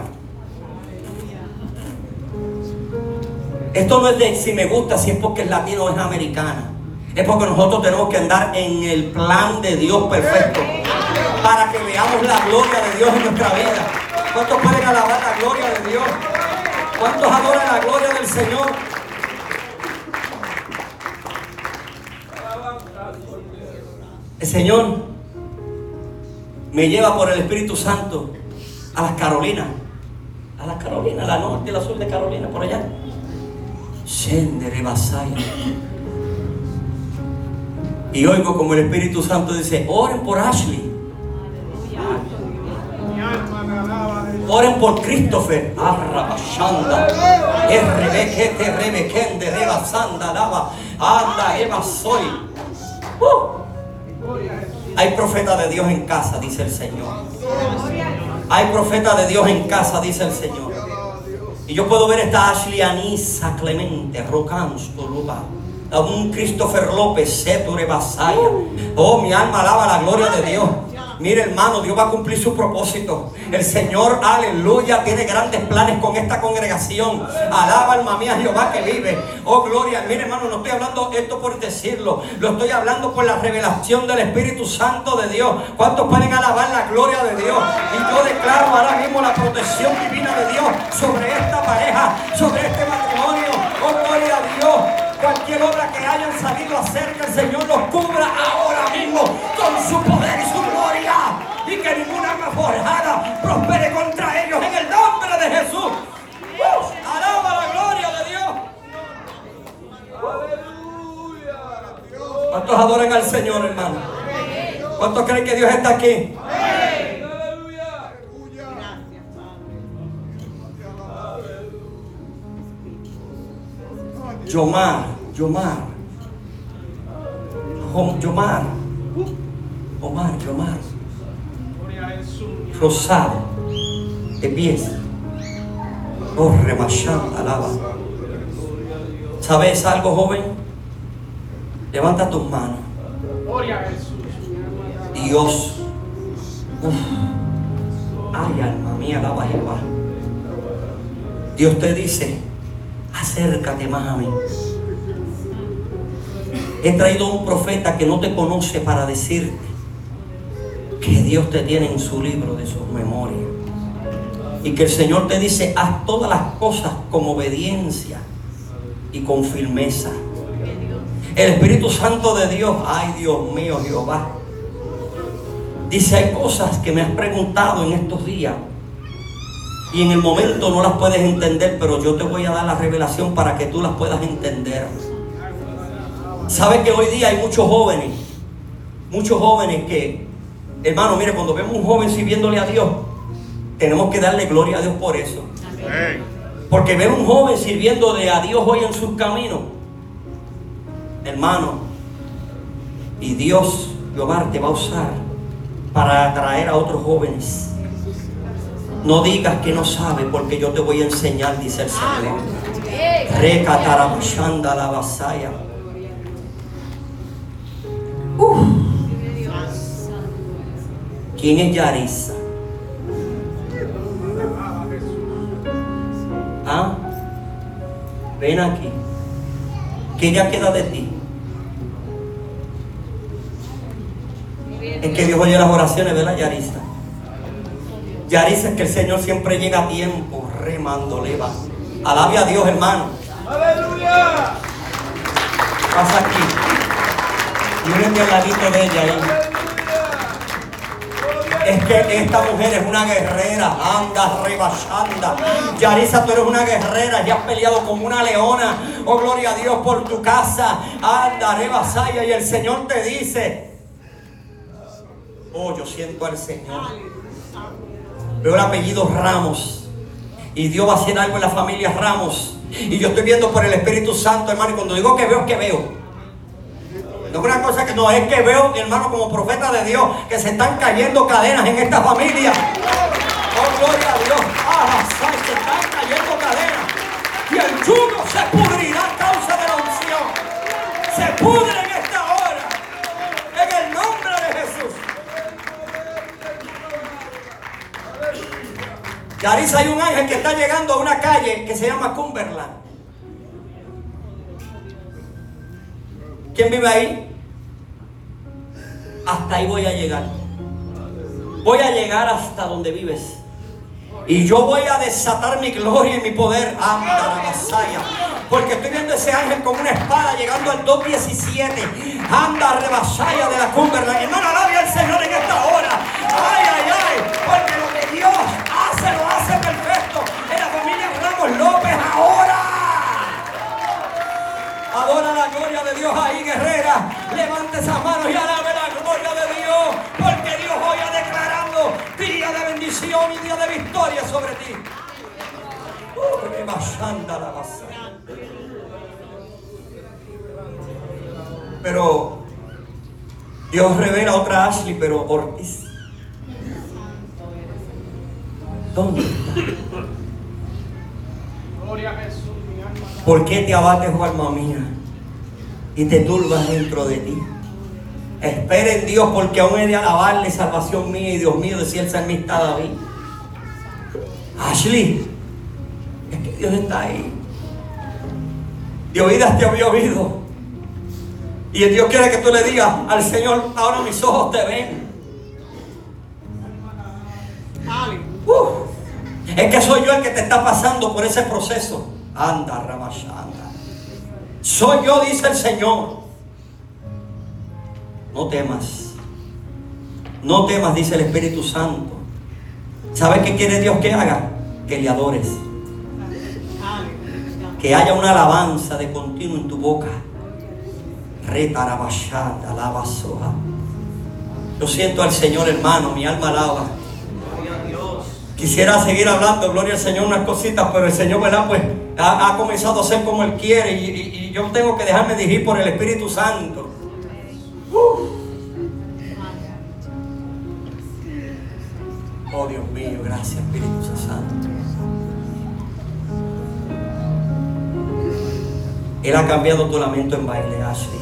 Esto no es de si me gusta, si es porque es latino o es americana. Es porque nosotros tenemos que andar en el plan de Dios perfecto, para que veamos la gloria de Dios en nuestra vida. ¿Cuántos pueden alabar la gloria de Dios? ¿Cuántos adoran la gloria del Señor? El Señor me lleva por el Espíritu Santo a las Carolinas, a las Carolinas, a la norte y la sur de Carolina, por allá. Shendere Basaya. Y oigo como el Espíritu Santo dice: oren por Ashley, oren por Christopher. Arrabashanda, Rebequete, Rebequende, Rebasanda, Lava, Anda, Eva, soy. Uh. Hay profeta de Dios en casa, dice el Señor. Hay profeta de Dios en casa, dice el Señor. Y yo puedo ver esta Ashley Anisa Clemente, Rocansto, Luba, un Christopher López, Seture Basaya. Oh, mi alma alaba la gloria de Dios. Mire, hermano, Dios va a cumplir su propósito. El Señor, aleluya, tiene grandes planes con esta congregación. Alaba, alma mía, Jehová que vive. Oh, gloria. Mire, hermano, no estoy hablando esto por decirlo. Lo estoy hablando por la revelación del Espíritu Santo de Dios. ¿Cuántos pueden alabar la gloria de Dios? Y yo declaro ahora mismo la protección divina de Dios sobre esta pareja, sobre este matrimonio. Oh, gloria a Dios. Cualquier obra que hayan salido a hacer, que el Señor los cubra ahora mismo con su poder y su gloria, y que ninguna arma forjada prospere contra ellos en el nombre de Jesús. ¡Uh! Alaba la gloria de Dios. ¿Cuántos adoran al Señor, hermano? ¿Cuántos creen que Dios está aquí? Gracias, Padre. Yomar, Yomar, Jom- Yomar, Omar, Yomar, Rosado, de pies, oh, Remashán, alaba. ¿Sabes algo, joven? Levanta tus manos. Dios, uf, ay, alma mía, alaba a Jehová. Dios te dice, acércate más a mí. He traído un profeta que no te conoce para decirte que Dios te tiene en su libro de sus memorias. Y que el Señor te dice, haz todas las cosas con obediencia y con firmeza. El Espíritu Santo de Dios, ay Dios mío, Jehová, dice, hay cosas que me has preguntado en estos días y en el momento no las puedes entender, pero yo te voy a dar la revelación para que tú las puedas entender. ¿Sabes que hoy día hay muchos jóvenes, muchos jóvenes que, hermano, mire, cuando vemos un joven sirviéndole a Dios, tenemos que darle gloria a Dios por eso? Amén. Porque ver un joven sirviéndole a Dios hoy en sus caminos, hermano, y Dios, Jehová, te va a usar para atraer a otros jóvenes. No digas que no sabes, porque yo te voy a enseñar, dice el Señor. Recatarabashanda la vasaya. Uf. ¿Quién es Yarisa? ¿Ah? Ven aquí. ¿Qué ya queda de ti? Es que Dios oye las oraciones, ¿verdad, Yarisa? Yarisa, es que el Señor siempre llega a tiempo, remando, leva. Alabe a Dios, hermano. ¡Aleluya! Pasa aquí. Mírate al ladito de ella ahí. Es que esta mujer es una guerrera. Anda, rebashanda. Yarisa, tú eres una guerrera. Ya has peleado como una leona. Oh, gloria a Dios por tu casa. Anda, rebasaya. Y el Señor te dice, oh, yo siento al Señor. Veo el apellido Ramos. Y Dios va a hacer algo en la familia Ramos. Y yo estoy viendo por el Espíritu Santo, hermano. Y cuando digo que veo, es que veo. No es una cosa que no, es que veo, mi hermano, como profeta de Dios, que se están cayendo cadenas en esta familia. Oh, gloria a Dios. Ah, se están cayendo cadenas. Y el yugo se pudrirá a causa de la unción. Se pudre en esta hora. En el nombre de Jesús. Yarisa, hay un ángel que está llegando a una calle que se llama Cumberland. ¿Quién vive ahí? Hasta ahí voy a llegar. Voy a llegar hasta donde vives. Y yo voy a desatar mi gloria y mi poder. Anda la vasalla. Porque estoy viendo ese ángel con una espada llegando al dos diecisiete. Anda rebasalla de la Cumberland. Hermano, alabe al Señor en esta hora. Ay, ay, ay. Porque lo que Dios hace, lo hace perfecto. En la familia Ramos López ahora. Adora la gloria de Dios ahí, guerrera. Levante esas manos y alabe la gloria de Dios. Porque Dios hoy ha declarando día de bendición y día de victoria sobre ti. Uh, rebasando la base. Pero Dios revela otra Ashley, pero Ortiz. ¿Dónde está? Gloria a Jesús, mi alma. ¿Por qué te abates, oh alma mía, y te turbas dentro de ti? Espera en Dios, porque aún he de alabarle, salvación mía y Dios mío, decía el salmista David. Ashley, es que Dios está ahí. De oídas te había oído. Y Dios quiere que tú le digas al Señor, ahora mis ojos te ven. Uh, es que soy yo el que te está pasando por ese proceso. Anda, Ramashanda. Soy yo, dice el Señor. No temas. No temas, dice el Espíritu Santo. ¿Sabes qué quiere Dios que haga? Que le adores. Que haya una alabanza de continuo en tu boca. Retarabashanda, alaba soja. Yo siento al Señor, hermano, mi alma alaba. Quisiera seguir hablando, gloria al Señor, unas cositas, pero el Señor, ¿verdad? Pues ha, ha comenzado a hacer como Él quiere y, y, y yo tengo que dejarme dirigir por el Espíritu Santo. Uh. Oh, Dios mío, gracias, Espíritu Santo. Él ha cambiado tu lamento en baile, Ashley.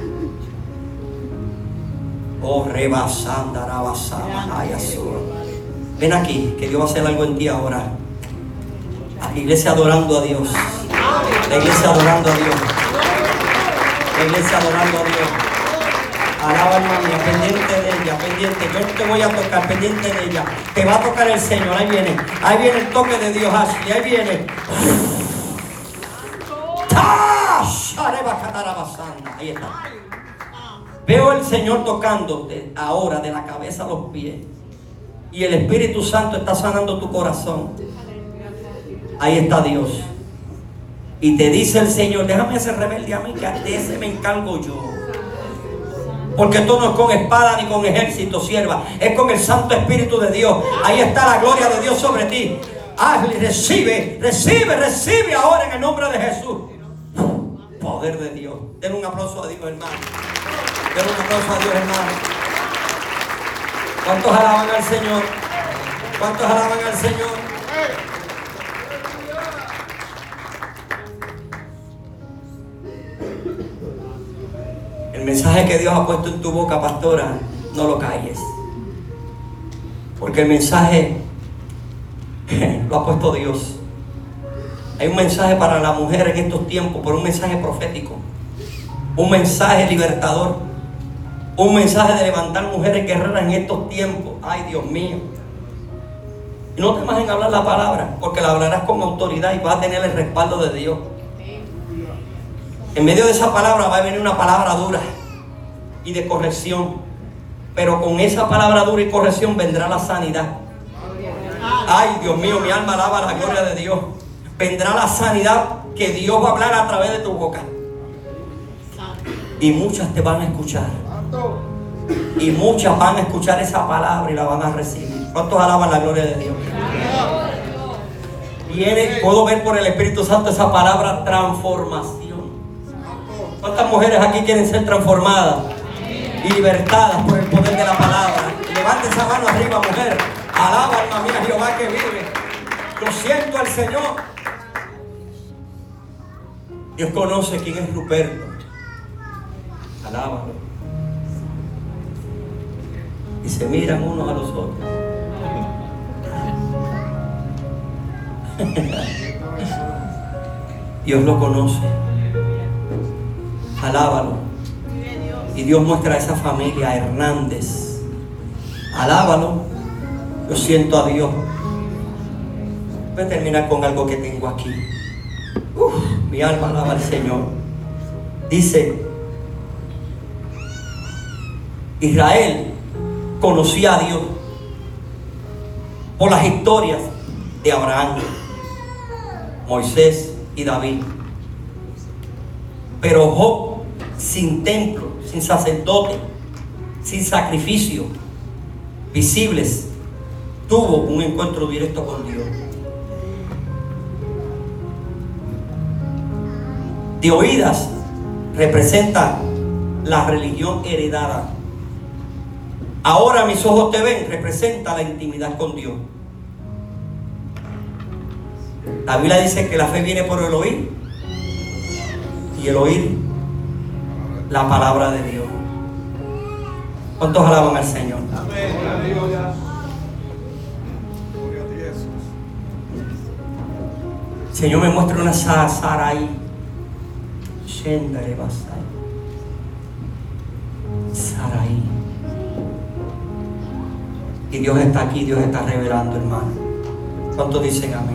Oh, rebasanda, rabasama, ayasura. Ven aquí, que Dios va a hacer algo en ti ahora. La iglesia adorando a Dios. La iglesia adorando a Dios. La iglesia adorando a Dios. Alaba, alma mía, pendiente de ella, pendiente. Yo no te voy a tocar, pendiente de ella. Te va a tocar el Señor. Ahí viene. Ahí viene el toque de Dios, Ashley. Ahí viene. Ahí está. Veo el Señor tocando ahora de la cabeza a los pies. Y el Espíritu Santo está sanando tu corazón. Ahí está Dios. Y te dice el Señor, déjame ese rebelde a mí, que de ese me encargo yo. Porque esto no es con espada ni con ejército, sierva. Es con el Santo Espíritu de Dios. Ahí está la gloria de Dios sobre ti. Hazle, recibe, recibe, recibe ahora en el nombre de Jesús. Poder de Dios. Den un aplauso a Dios, hermano. Den un aplauso a Dios, hermano. ¿Cuántos alaban al Señor? ¿Cuántos alaban al Señor? El mensaje que Dios ha puesto en tu boca, pastora, no lo calles. Porque el mensaje lo ha puesto Dios. Hay un mensaje para la mujer en estos tiempos, pero un mensaje profético. Un mensaje libertador. Un mensaje de levantar mujeres guerreras en estos tiempos. Ay, Dios mío. Y no temas en hablar la palabra, porque la hablarás con autoridad y vas a tener el respaldo de Dios. En medio de esa palabra va a venir una palabra dura y de corrección. Pero con esa palabra dura y corrección vendrá la sanidad. Ay, Dios mío, mi alma alaba la gloria de Dios. Vendrá la sanidad que Dios va a hablar a través de tu boca. Y muchas te van a escuchar. Y muchas van a escuchar esa palabra y la van a recibir. ¿Cuántos alaban la gloria de Dios? Viene, puedo ver por el Espíritu Santo esa palabra transformación. ¿Cuántas mujeres aquí quieren ser transformadas y libertadas por el poder de la palabra? Levante esa mano arriba, mujer. Alaba, alma mía, Jehová que vive. Lo siento al Señor. Dios conoce quién es Ruperto. Alábalo. Y se miran unos a los otros. Dios lo conoce. Alábalo. Y Dios muestra a esa familia Hernández. Alábalo. Yo siento a Dios. Voy a terminar con algo que tengo aquí. Uf, mi alma alaba al Señor. Dice: Israel conocía a Dios por las historias de Abraham, Moisés y David. Pero Job, sin templo, sin sacerdote, sin sacrificio visibles, tuvo un encuentro directo con Dios. De oídas representa la religión heredada. Ahora mis ojos te ven representa la intimidad con Dios. La Biblia dice que la fe viene por el oír y el oír la palabra de Dios. ¿Cuántos alaban al Señor? Amén. Señor, me muestra una Sarai. Sarai. Y Dios está aquí, Dios está revelando, hermano. ¿Cuántos dicen amén?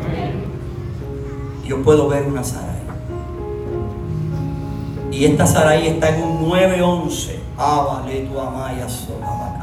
Yo puedo ver una Sarai. Y esta Sarai está en un nueve once. Ah, vale, tu amaya sola.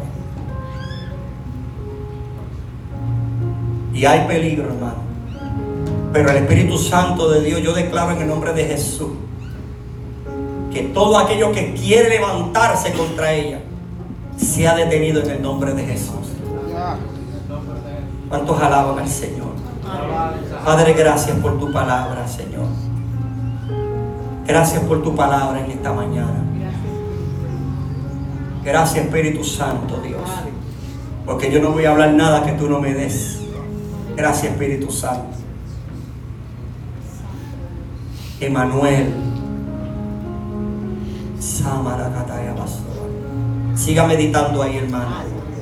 Y hay peligro, hermano. Pero el Espíritu Santo de Dios, yo declaro en el nombre de Jesús que todo aquello que quiere levantarse contra ella sea detenido en el nombre de Jesús. ¿Cuántos alaban al Señor? Padre, gracias por tu palabra, Señor. Gracias por tu palabra en esta mañana. Gracias, Espíritu Santo, Dios. Porque yo no voy a hablar nada que tú no me des. Gracias, Espíritu Santo. Emanuel. Siga meditando ahí, hermano.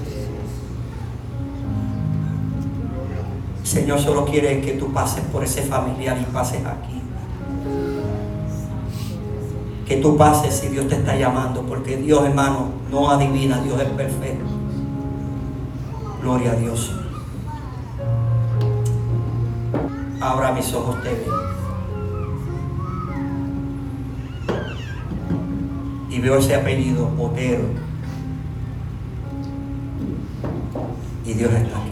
El Señor solo quiere que tú pases por ese familiar y pases aquí. Que tú pases si Dios te está llamando, porque Dios, hermano, no adivina, Dios es perfecto. Gloria a Dios. Abra mis ojos, te veo. Y veo ese apellido, Otero. Y Dios está aquí.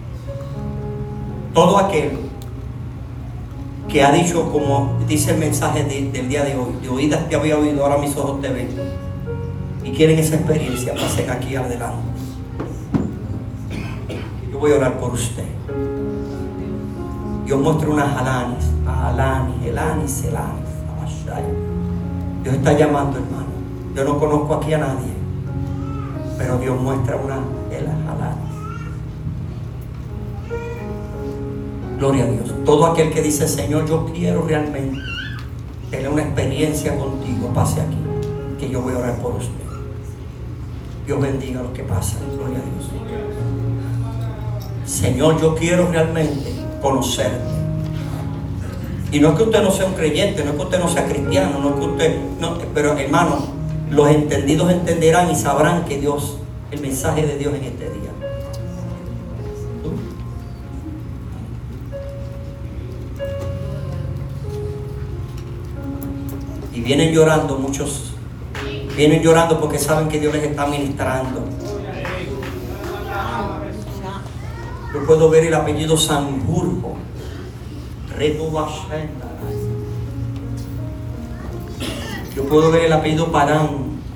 Todo aquel que ha dicho, como dice el mensaje de, del día de hoy, de oídas te había oído, ahora mis ojos te ven, y quieren esa experiencia, pasen aquí adelante. Yo voy a orar por usted. Dios muestra unas alanis, alanis, elanis, elanis, abashaya. Dios está llamando, hermano. Yo no conozco aquí a nadie, pero Dios muestra una de las alanis. Gloria a Dios. Todo aquel que dice, Señor, yo quiero realmente tener una experiencia contigo, pase aquí, que yo voy a orar por usted. Dios bendiga a los que pasan. Gloria a Dios. Señor, yo quiero realmente conocerte. Y no es que usted no sea un creyente, no es que usted no sea cristiano, no es que usted, no, pero hermano, los entendidos entenderán y sabrán que Dios, el mensaje de Dios en este día. Y vienen llorando muchos, vienen llorando porque saben que Dios les está ministrando. Yo puedo ver el apellido Sanjurjo. Yo puedo ver el apellido Parán.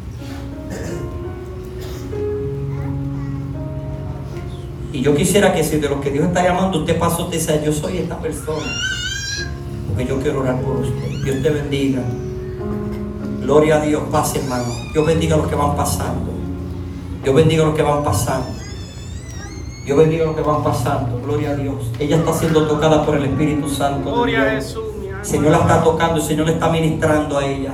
Y yo quisiera que si de los que Dios está llamando usted pasa, usted dice, yo soy esta persona, porque yo quiero orar por usted. Dios te bendiga. Gloria a Dios. Pase, hermano. Dios bendiga a los que van pasando. Dios bendiga a los que van pasando. Dios bendiga a los que van pasando. Gloria a Dios. Ella está siendo tocada por el Espíritu Santo. Gloria a Jesús. El Señor la está tocando. El Señor le está ministrando a ella.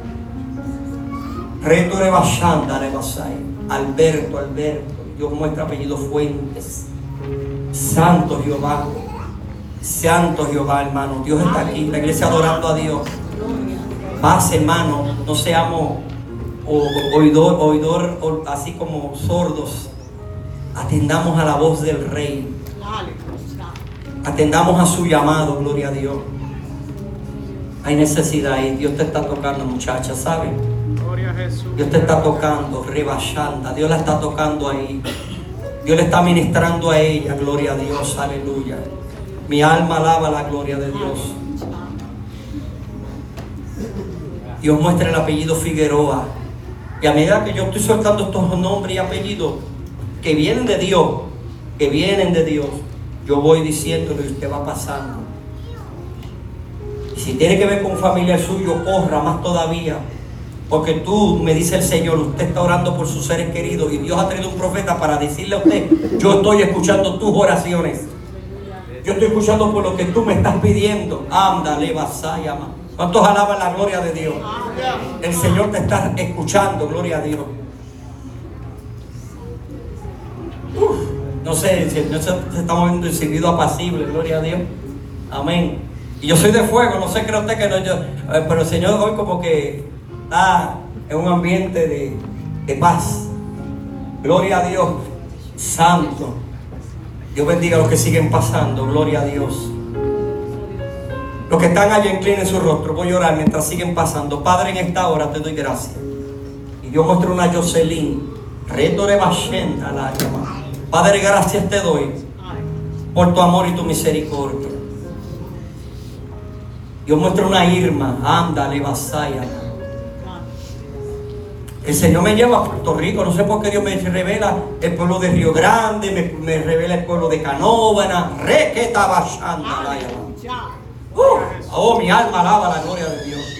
Reto de Bashanda de Basay. Alberto, Alberto. Dios muestra apellido Fuentes. Santo Jehová. Santo Jehová, hermano. Dios está aquí. La iglesia adorando a Dios. Pase, hermano. No seamos oidor, oidor, o, así como sordos. Atendamos a la voz del Rey. Atendamos a su llamado, gloria a Dios. Hay necesidad y Dios te está tocando, muchacha, ¿sabes? Gloria a Jesús. Dios te está tocando, rebashanda. Dios la está tocando ahí. Dios le está ministrando a ella, gloria a Dios, aleluya. Mi alma alaba la gloria de Dios. Dios muestra el apellido Figueroa. Y a medida que yo estoy soltando estos nombres y apellidos que vienen de Dios, que vienen de Dios, yo voy diciéndolo y usted va pasando. Y si tiene que ver con un familiar suyo, corra más todavía. Porque tú, me dice el Señor, usted está orando por sus seres queridos y Dios ha traído un profeta para decirle a usted, yo estoy escuchando tus oraciones. Yo estoy escuchando por lo que tú me estás pidiendo. Ándale, vasayama. ¿Cuántos alaban la gloria de Dios? El Señor te está escuchando, gloria a Dios. Uf, no sé, si no se, se está moviendo el silbido apacible, gloria a Dios. Amén. Y yo soy de fuego, no sé, cree usted que no yo, eh, pero el Señor hoy como que está en un ambiente de, de paz. Gloria a Dios, santo. Dios bendiga a los que siguen pasando, gloria a Dios. Los que están allá, inclinen su rostro. Voy a orar mientras siguen pasando. Padre, en esta hora te doy gracias. Y Dios muestra una Jocelyn. Reto de Bashenda la llama. Padre, gracias te doy por tu amor y tu misericordia. Dios muestra una Irma. Ándale, vasaya. El Señor me lleva a Puerto Rico, no sé por qué Dios me revela el pueblo de Río Grande, me, me revela el pueblo de Canóvana, uh, oh, mi alma alaba la gloria de Dios.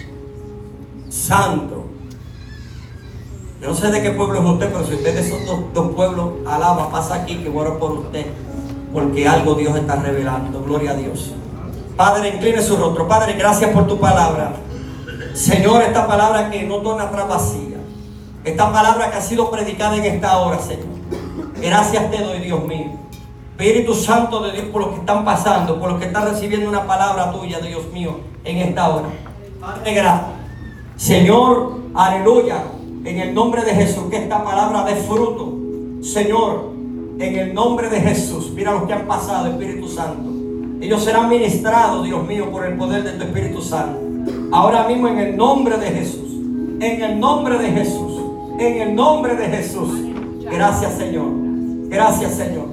Santo. Yo no sé de qué pueblo es usted, pero si usted de esos dos, dos pueblos alaba, pasa aquí que oro por usted, porque algo Dios está revelando. Gloria a Dios. Padre, incline su rostro. Padre, gracias por tu palabra. Señor, esta palabra que no torna atrás vacía. Esta palabra que ha sido predicada en esta hora, Señor. Gracias te doy, Dios mío. Espíritu Santo de Dios, por los que están pasando, por los que están recibiendo una palabra tuya, Dios mío, en esta hora. Padre, gracias. Señor, aleluya. En el nombre de Jesús, que esta palabra dé fruto. Señor, en el nombre de Jesús. Mira los que han pasado, Espíritu Santo. Ellos serán ministrados, Dios mío, por el poder de tu Espíritu Santo. Ahora mismo en el nombre de Jesús. En el nombre de Jesús. En el nombre de Jesús. Gracias, Señor. Gracias, Señor.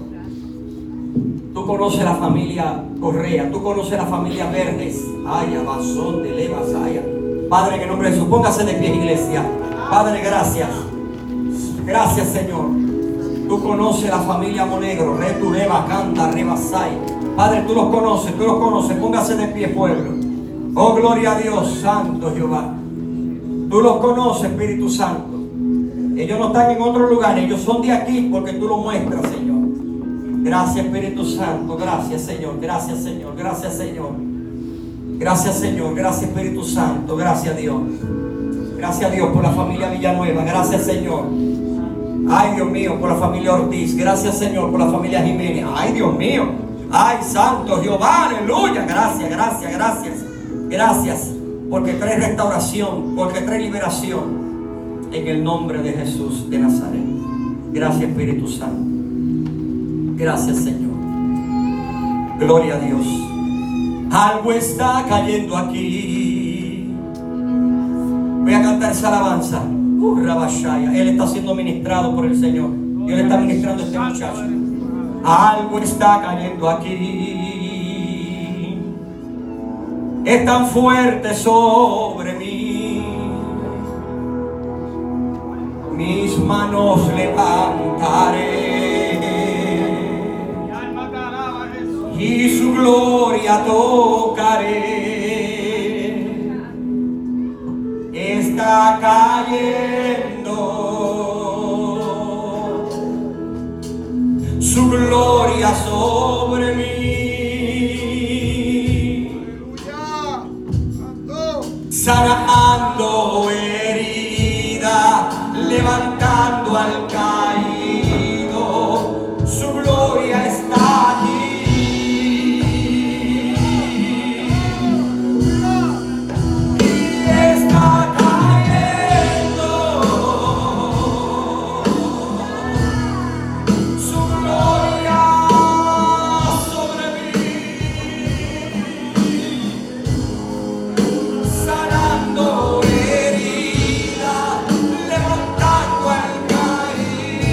Tú conoces la familia Correa. Tú conoces la familia Verdes. Ay, abazón de levas, ay. Padre, en el nombre de Jesús, póngase de pie, iglesia. Padre, gracias. Gracias, Señor. Tú conoces la familia Monegro. Retureba, Canta, Rebasai. Padre, tú los conoces, tú los conoces. Póngase de pie, pueblo. Oh, gloria a Dios, Santo Jehová. Tú los conoces, Espíritu Santo. Ellos no están en otro lugar. Ellos son de aquí porque tú los muestras, Señor. Gracias, Espíritu Santo. Gracias, Señor. Gracias, Señor. Gracias, Señor. Gracias, Señor. Gracias, Espíritu Santo. Gracias, Dios. Gracias, Dios, por la familia Villanueva. Gracias, Señor. Ay, Dios mío, por la familia Ortiz. Gracias, Señor, por la familia Jiménez. Ay, Dios mío. Ay, Santo Jehová. Aleluya. Gracias, gracias, gracias. Gracias. Porque trae restauración. Porque trae liberación. En el nombre de Jesús de Nazaret. Gracias, Espíritu Santo. Gracias, Señor. Gloria a Dios. Algo está cayendo aquí. Voy a cantar esa alabanza. Uh, Rabashaya. Él está siendo ministrado por el Señor. Dios le está ministrando a este muchacho. Algo está cayendo aquí. Es tan fuerte sobre mí. Mis manos levantaré y su gloria tocaré. Está cayendo su gloria sobre mí, sanando herida, levantando al caído, su gloria está aquí. Sanando herida, levantando al caído.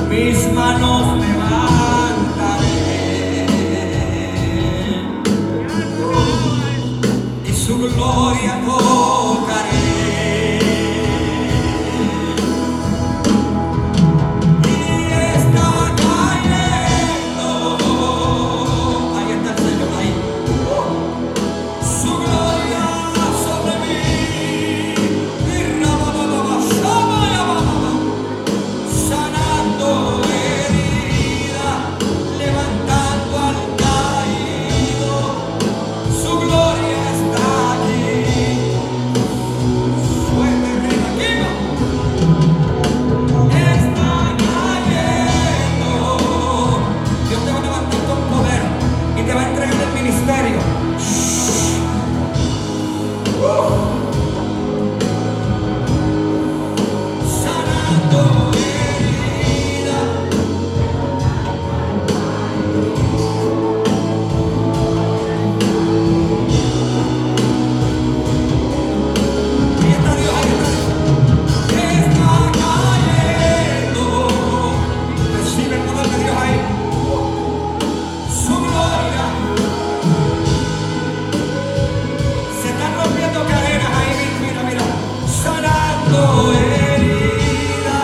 mis manos levantaré y su gloria tocaré. Y está cayendo, ahí está el Señor, ahí, su gloria sobre mí. Y rabababa, shabayababa, sanando herida, levantando al caído, su gloria está aquí. Fuerte arriba, arriba. Está cayendo. Dios te va a levantar con poder y te va a entregar el ministerio. Sanando herida. Ahí está Dios, ahí está Dios. Está cayendo. Recibe el poder de Dios ahí. Su gloria. Se están rompiendo cadenas ahí, mira, mira. Sanando herida.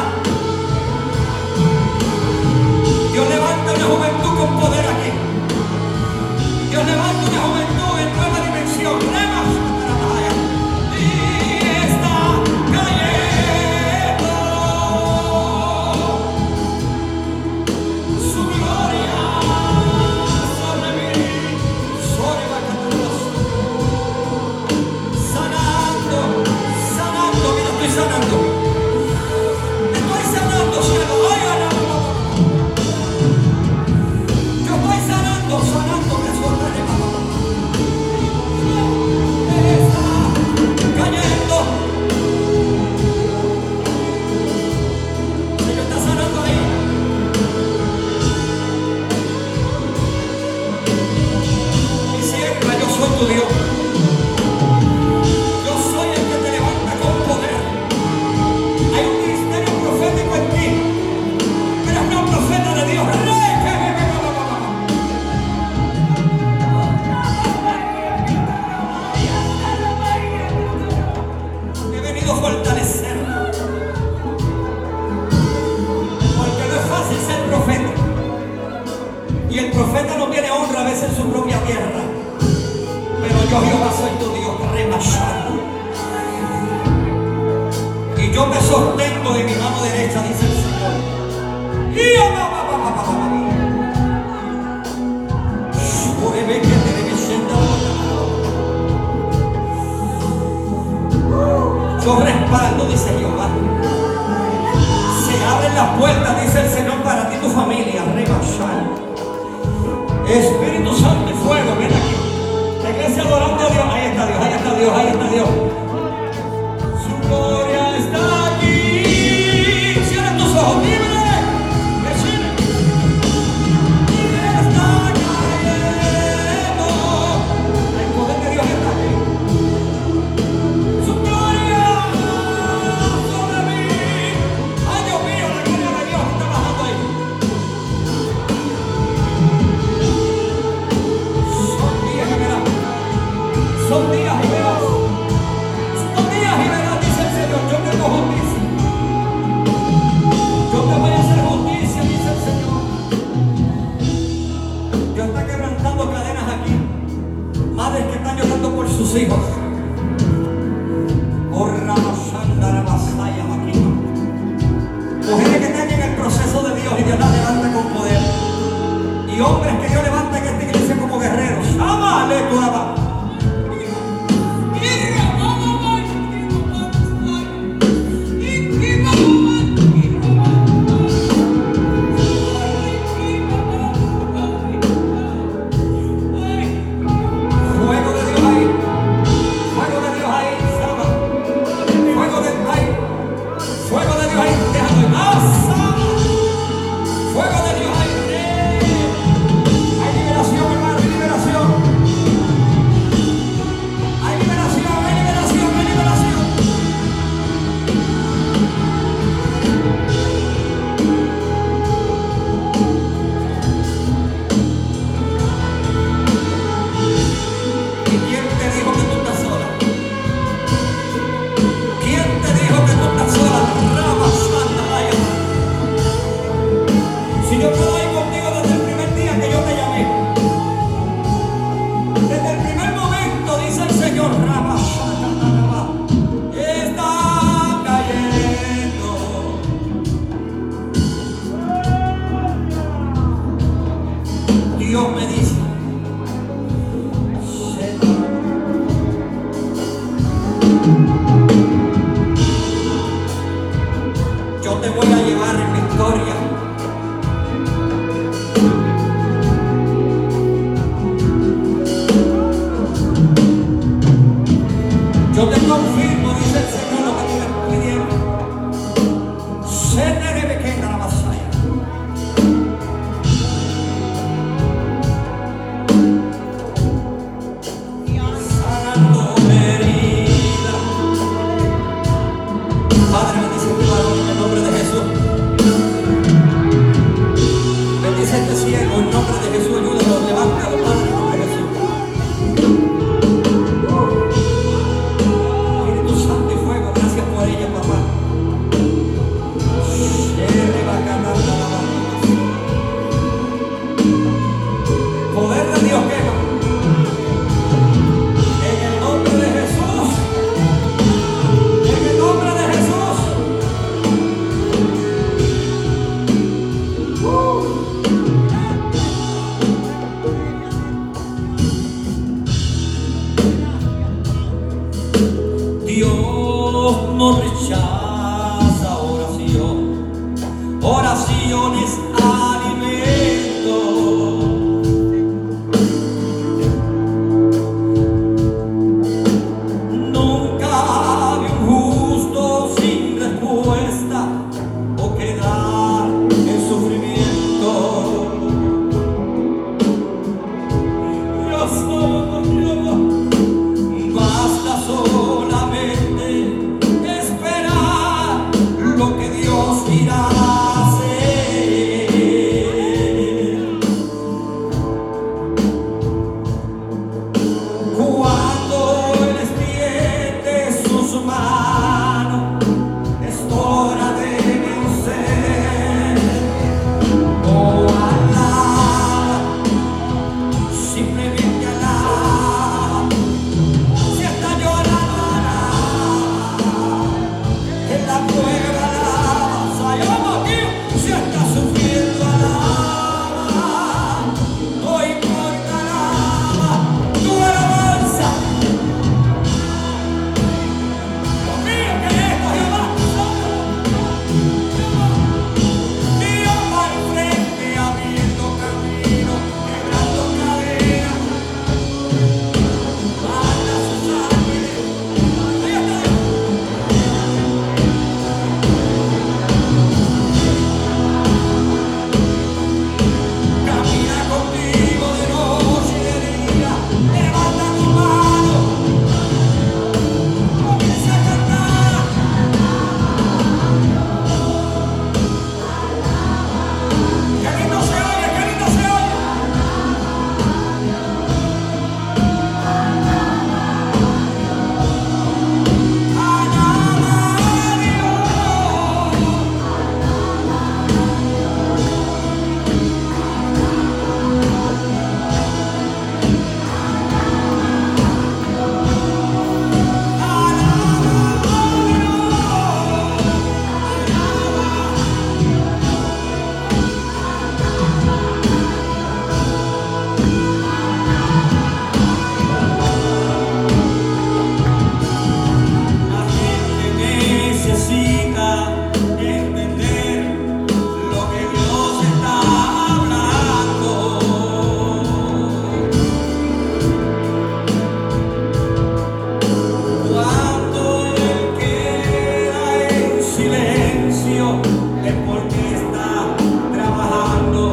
Dios levanta una juventud con poder aquí. Dios levanta una juventud en nueva dimensión. Remas. Y está cayendo. Su gloria sobre mí. Sobre Bacateros. Sanando, sanando, mira, estoy sanando. Estoy sanando, cielo. Ay, ay, ay, ay. Yo estoy sanando, sanando, me suelta. Está cayendo. El Señor está sanando ahí. Y siempre yo soy tu Dios. Yo soy el que te levanta con poder. Hay un ministerio profético en ti. Eres una profeta de Dios. He venido a fortalecer. Porque no es fácil ser profeta. Y el profeta no tiene honra a veces en su propia tierra. Pero yo, Jehová, soy tu Dios, remachado. Y yo te sostengo de mi mano derecha, dice el Señor. Y yo, pa, pa, pa, pa, pa, pa, pa. Shurebe que te debe sentar. Yo respaldo, dice Jehová. Se abren las puertas, dice el Señor, para ti y tu familia, remachado. Espíritu Santo y fuego, ven aquí. La iglesia adorando a Dios. Ahí está Dios, ahí está Dios, ahí está Dios. Su gloria está aquí. Cierra tus ojos, libre. Recibe. Y está cayendo. El poder de Dios está aquí. Su gloria sobre mí. Ay, Dios mío, la gloria de Dios está bajando ahí. Son días, y verás. Son días y verás. naciones alimento. Nunca vi un justo sin respuesta o quedar en sufrimiento. Dios, basta solamente esperar lo que Dios irá a hacer. Cuando Él extiende sus manos, es hora de vencer. Oh, alaba, simplemente alaba. Si está llorando, alaba. En la prueba, alaba. Sayamos aquí. Si está sufriendo, alaba. No importa, alaba. Tu alabanza. Dios mío, ¿qué es esto, Jehová? Dios va al frente, abriendo camino, quebrando cadenas. Manda sus ángeles. Ahí está Dios. Camina contigo de noche y de día. Levanta tu mano. Comienza a cantar. Qué lindo se oye, qué lindo se oye. Alaba a La gente necesita entender lo que Dios está hablando. Cuando Él queda en silencio es porque está trabajando.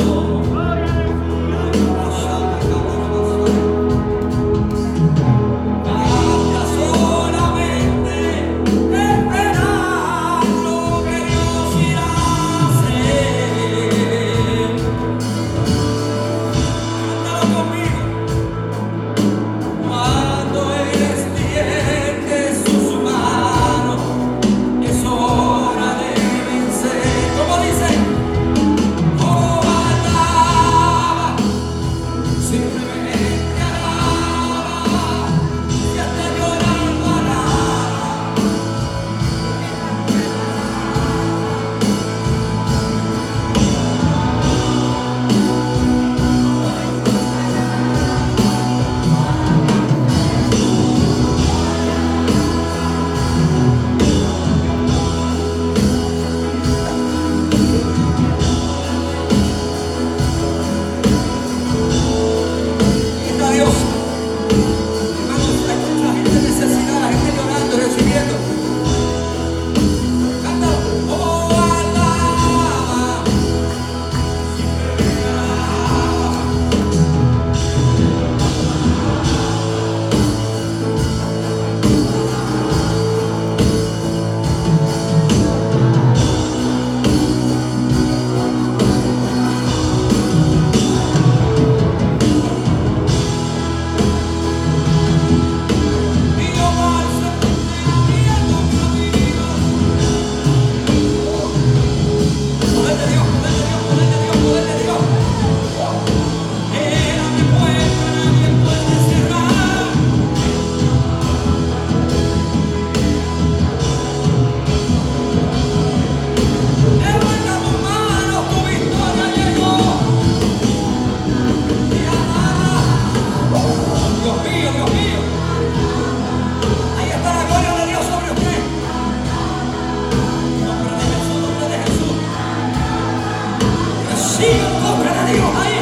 Basta solamente esperar lo que Dios irá a hacer. Cántalo conmigo. Cuando Él extiende sus manos, es hora de vencer. ¿Cómo dice? Oh, alaba, simplemente alaba. Si está llorando, alaba. sigue el poder de Dios ahí.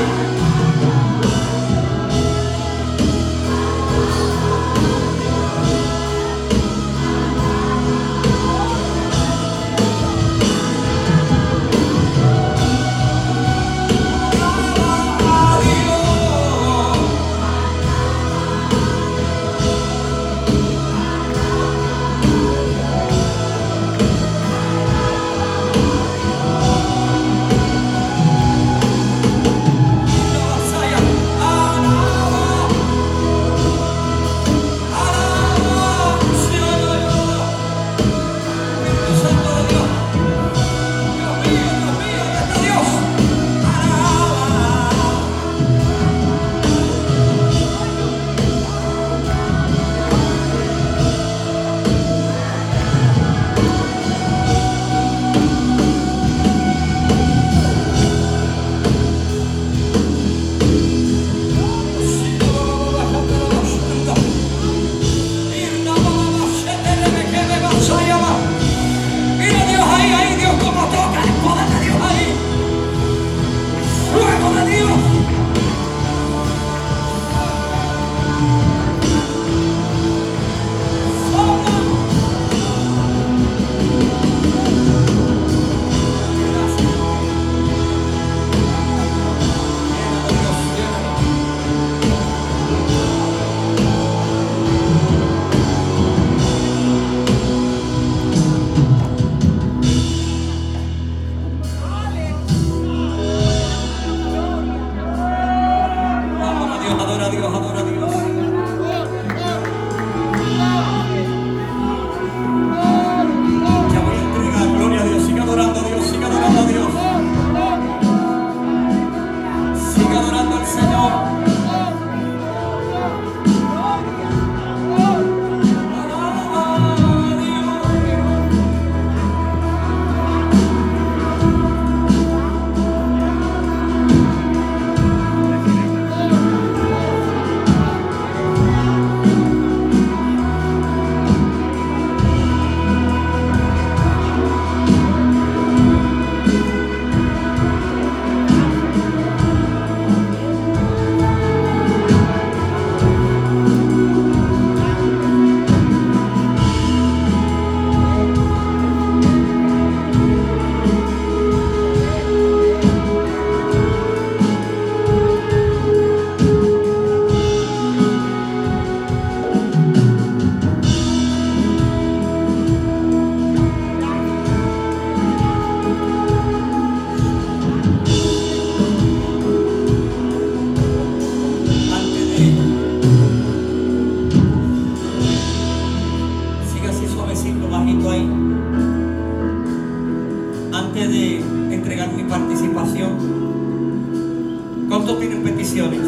¿Cuántos tienen peticiones?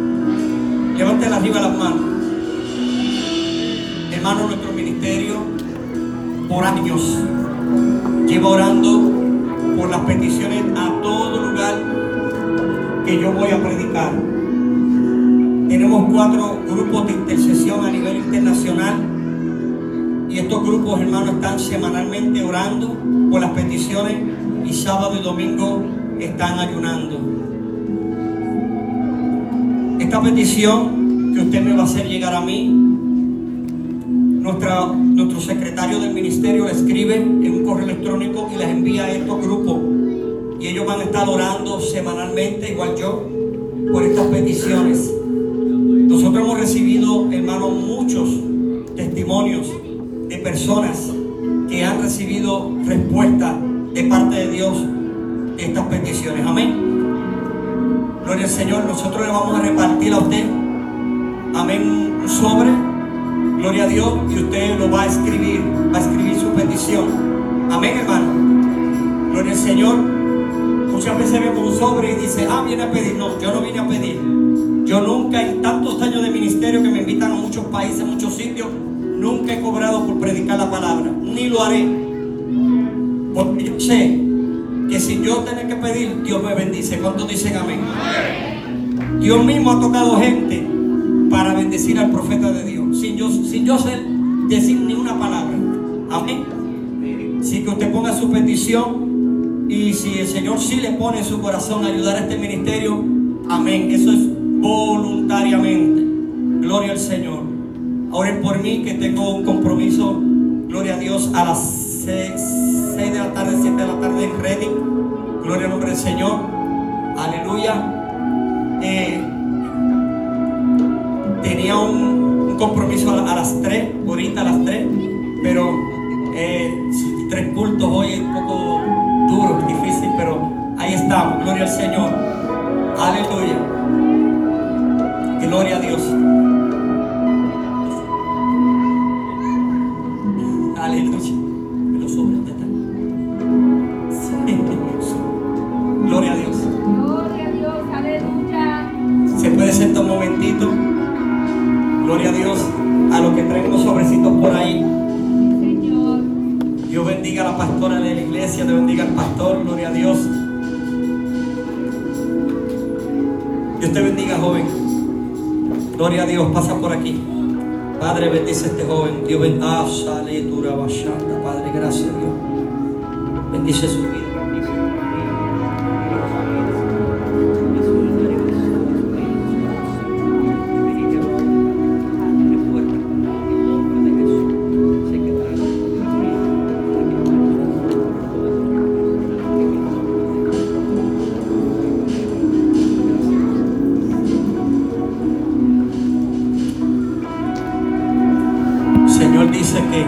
Levanten arriba las manos. Hermano, nuestro ministerio por años lleva orando por las peticiones a todo lugar que yo voy a predicar. Tenemos cuatro grupos de intercesión a nivel internacional y estos grupos, hermanos, están semanalmente orando por las peticiones y sábado y domingo están ayunando. Esta petición que usted me va a hacer llegar a mí, nuestra, nuestro secretario del ministerio la escribe en un correo electrónico y las envía a estos grupos, y ellos van a estar orando semanalmente, igual yo, por estas peticiones. Nosotros hemos recibido, hermanos, muchos testimonios de personas que han recibido respuesta de parte de Dios de estas peticiones. Amén. Gloria al Señor. Nosotros le vamos a repartir a usted, amén, un sobre, gloria a Dios, y usted lo va a escribir, va a escribir su petición. Amén, hermano. Gloria al Señor. Muchas veces vemos un sobre y dice, ah, viene a pedir. No, yo no vine a pedir. Yo nunca, en tantos años de ministerio que me invitan a muchos países, muchos sitios, nunca he cobrado por predicar la palabra, ni lo haré, porque yo sé que si yo tengo que pedir, Dios me bendice. ¿Cuántos dicen amén? Amén. Dios mismo ha tocado gente para bendecir al profeta de Dios, sin yo, sin yo ser, decir ni una palabra. Amén. Así que usted ponga su petición Y si el Señor sí le pone en su corazón ayudar a este ministerio, amén. Eso es voluntariamente. Gloria al Señor. Oren por mí, que tengo un compromiso, gloria a Dios, a las seis de la tarde, siete de la tarde en Reading. Gloria al nombre del Señor. Aleluya. Eh, tenía un, un compromiso a, a las tres, ahorita a las tres, pero eh, tres cultos hoy es un poco duro, difícil, pero ahí estamos. Gloria al Señor. Aleluya. Gloria a Dios. Aleluya. Los ojos, ¿dónde están? Sí. Gloria a Dios. Gloria a Dios, aleluya. Se puede sentar un momentito. Gloria a Dios. A los que traen unos sobrecitos por ahí. Señor. Dios bendiga a la pastora de la iglesia. Dios bendiga al pastor. Gloria a Dios. Dios te bendiga, joven. Gloria a Dios. Pasa por aquí. Padre, bendice a este joven. Dios bendiga. Ah, sale tu rabashanda. Padre, gracias, Dios. Bendice su vida. Dice que,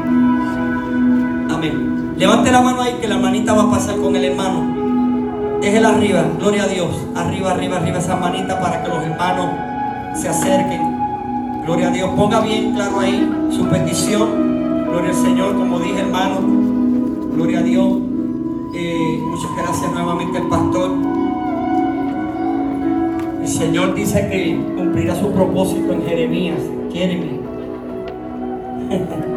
amén. Levante la mano ahí, que la manita va a pasar con el hermano. Déjela arriba, gloria a Dios. Arriba, arriba, arriba esa manita para que los hermanos se acerquen. Gloria a Dios. Ponga bien claro ahí su petición. Gloria al Señor, como dije, hermano. Gloria a Dios. Eh, muchas gracias nuevamente al pastor. El Señor dice que cumplirá su propósito en Jeremías. Jeremías.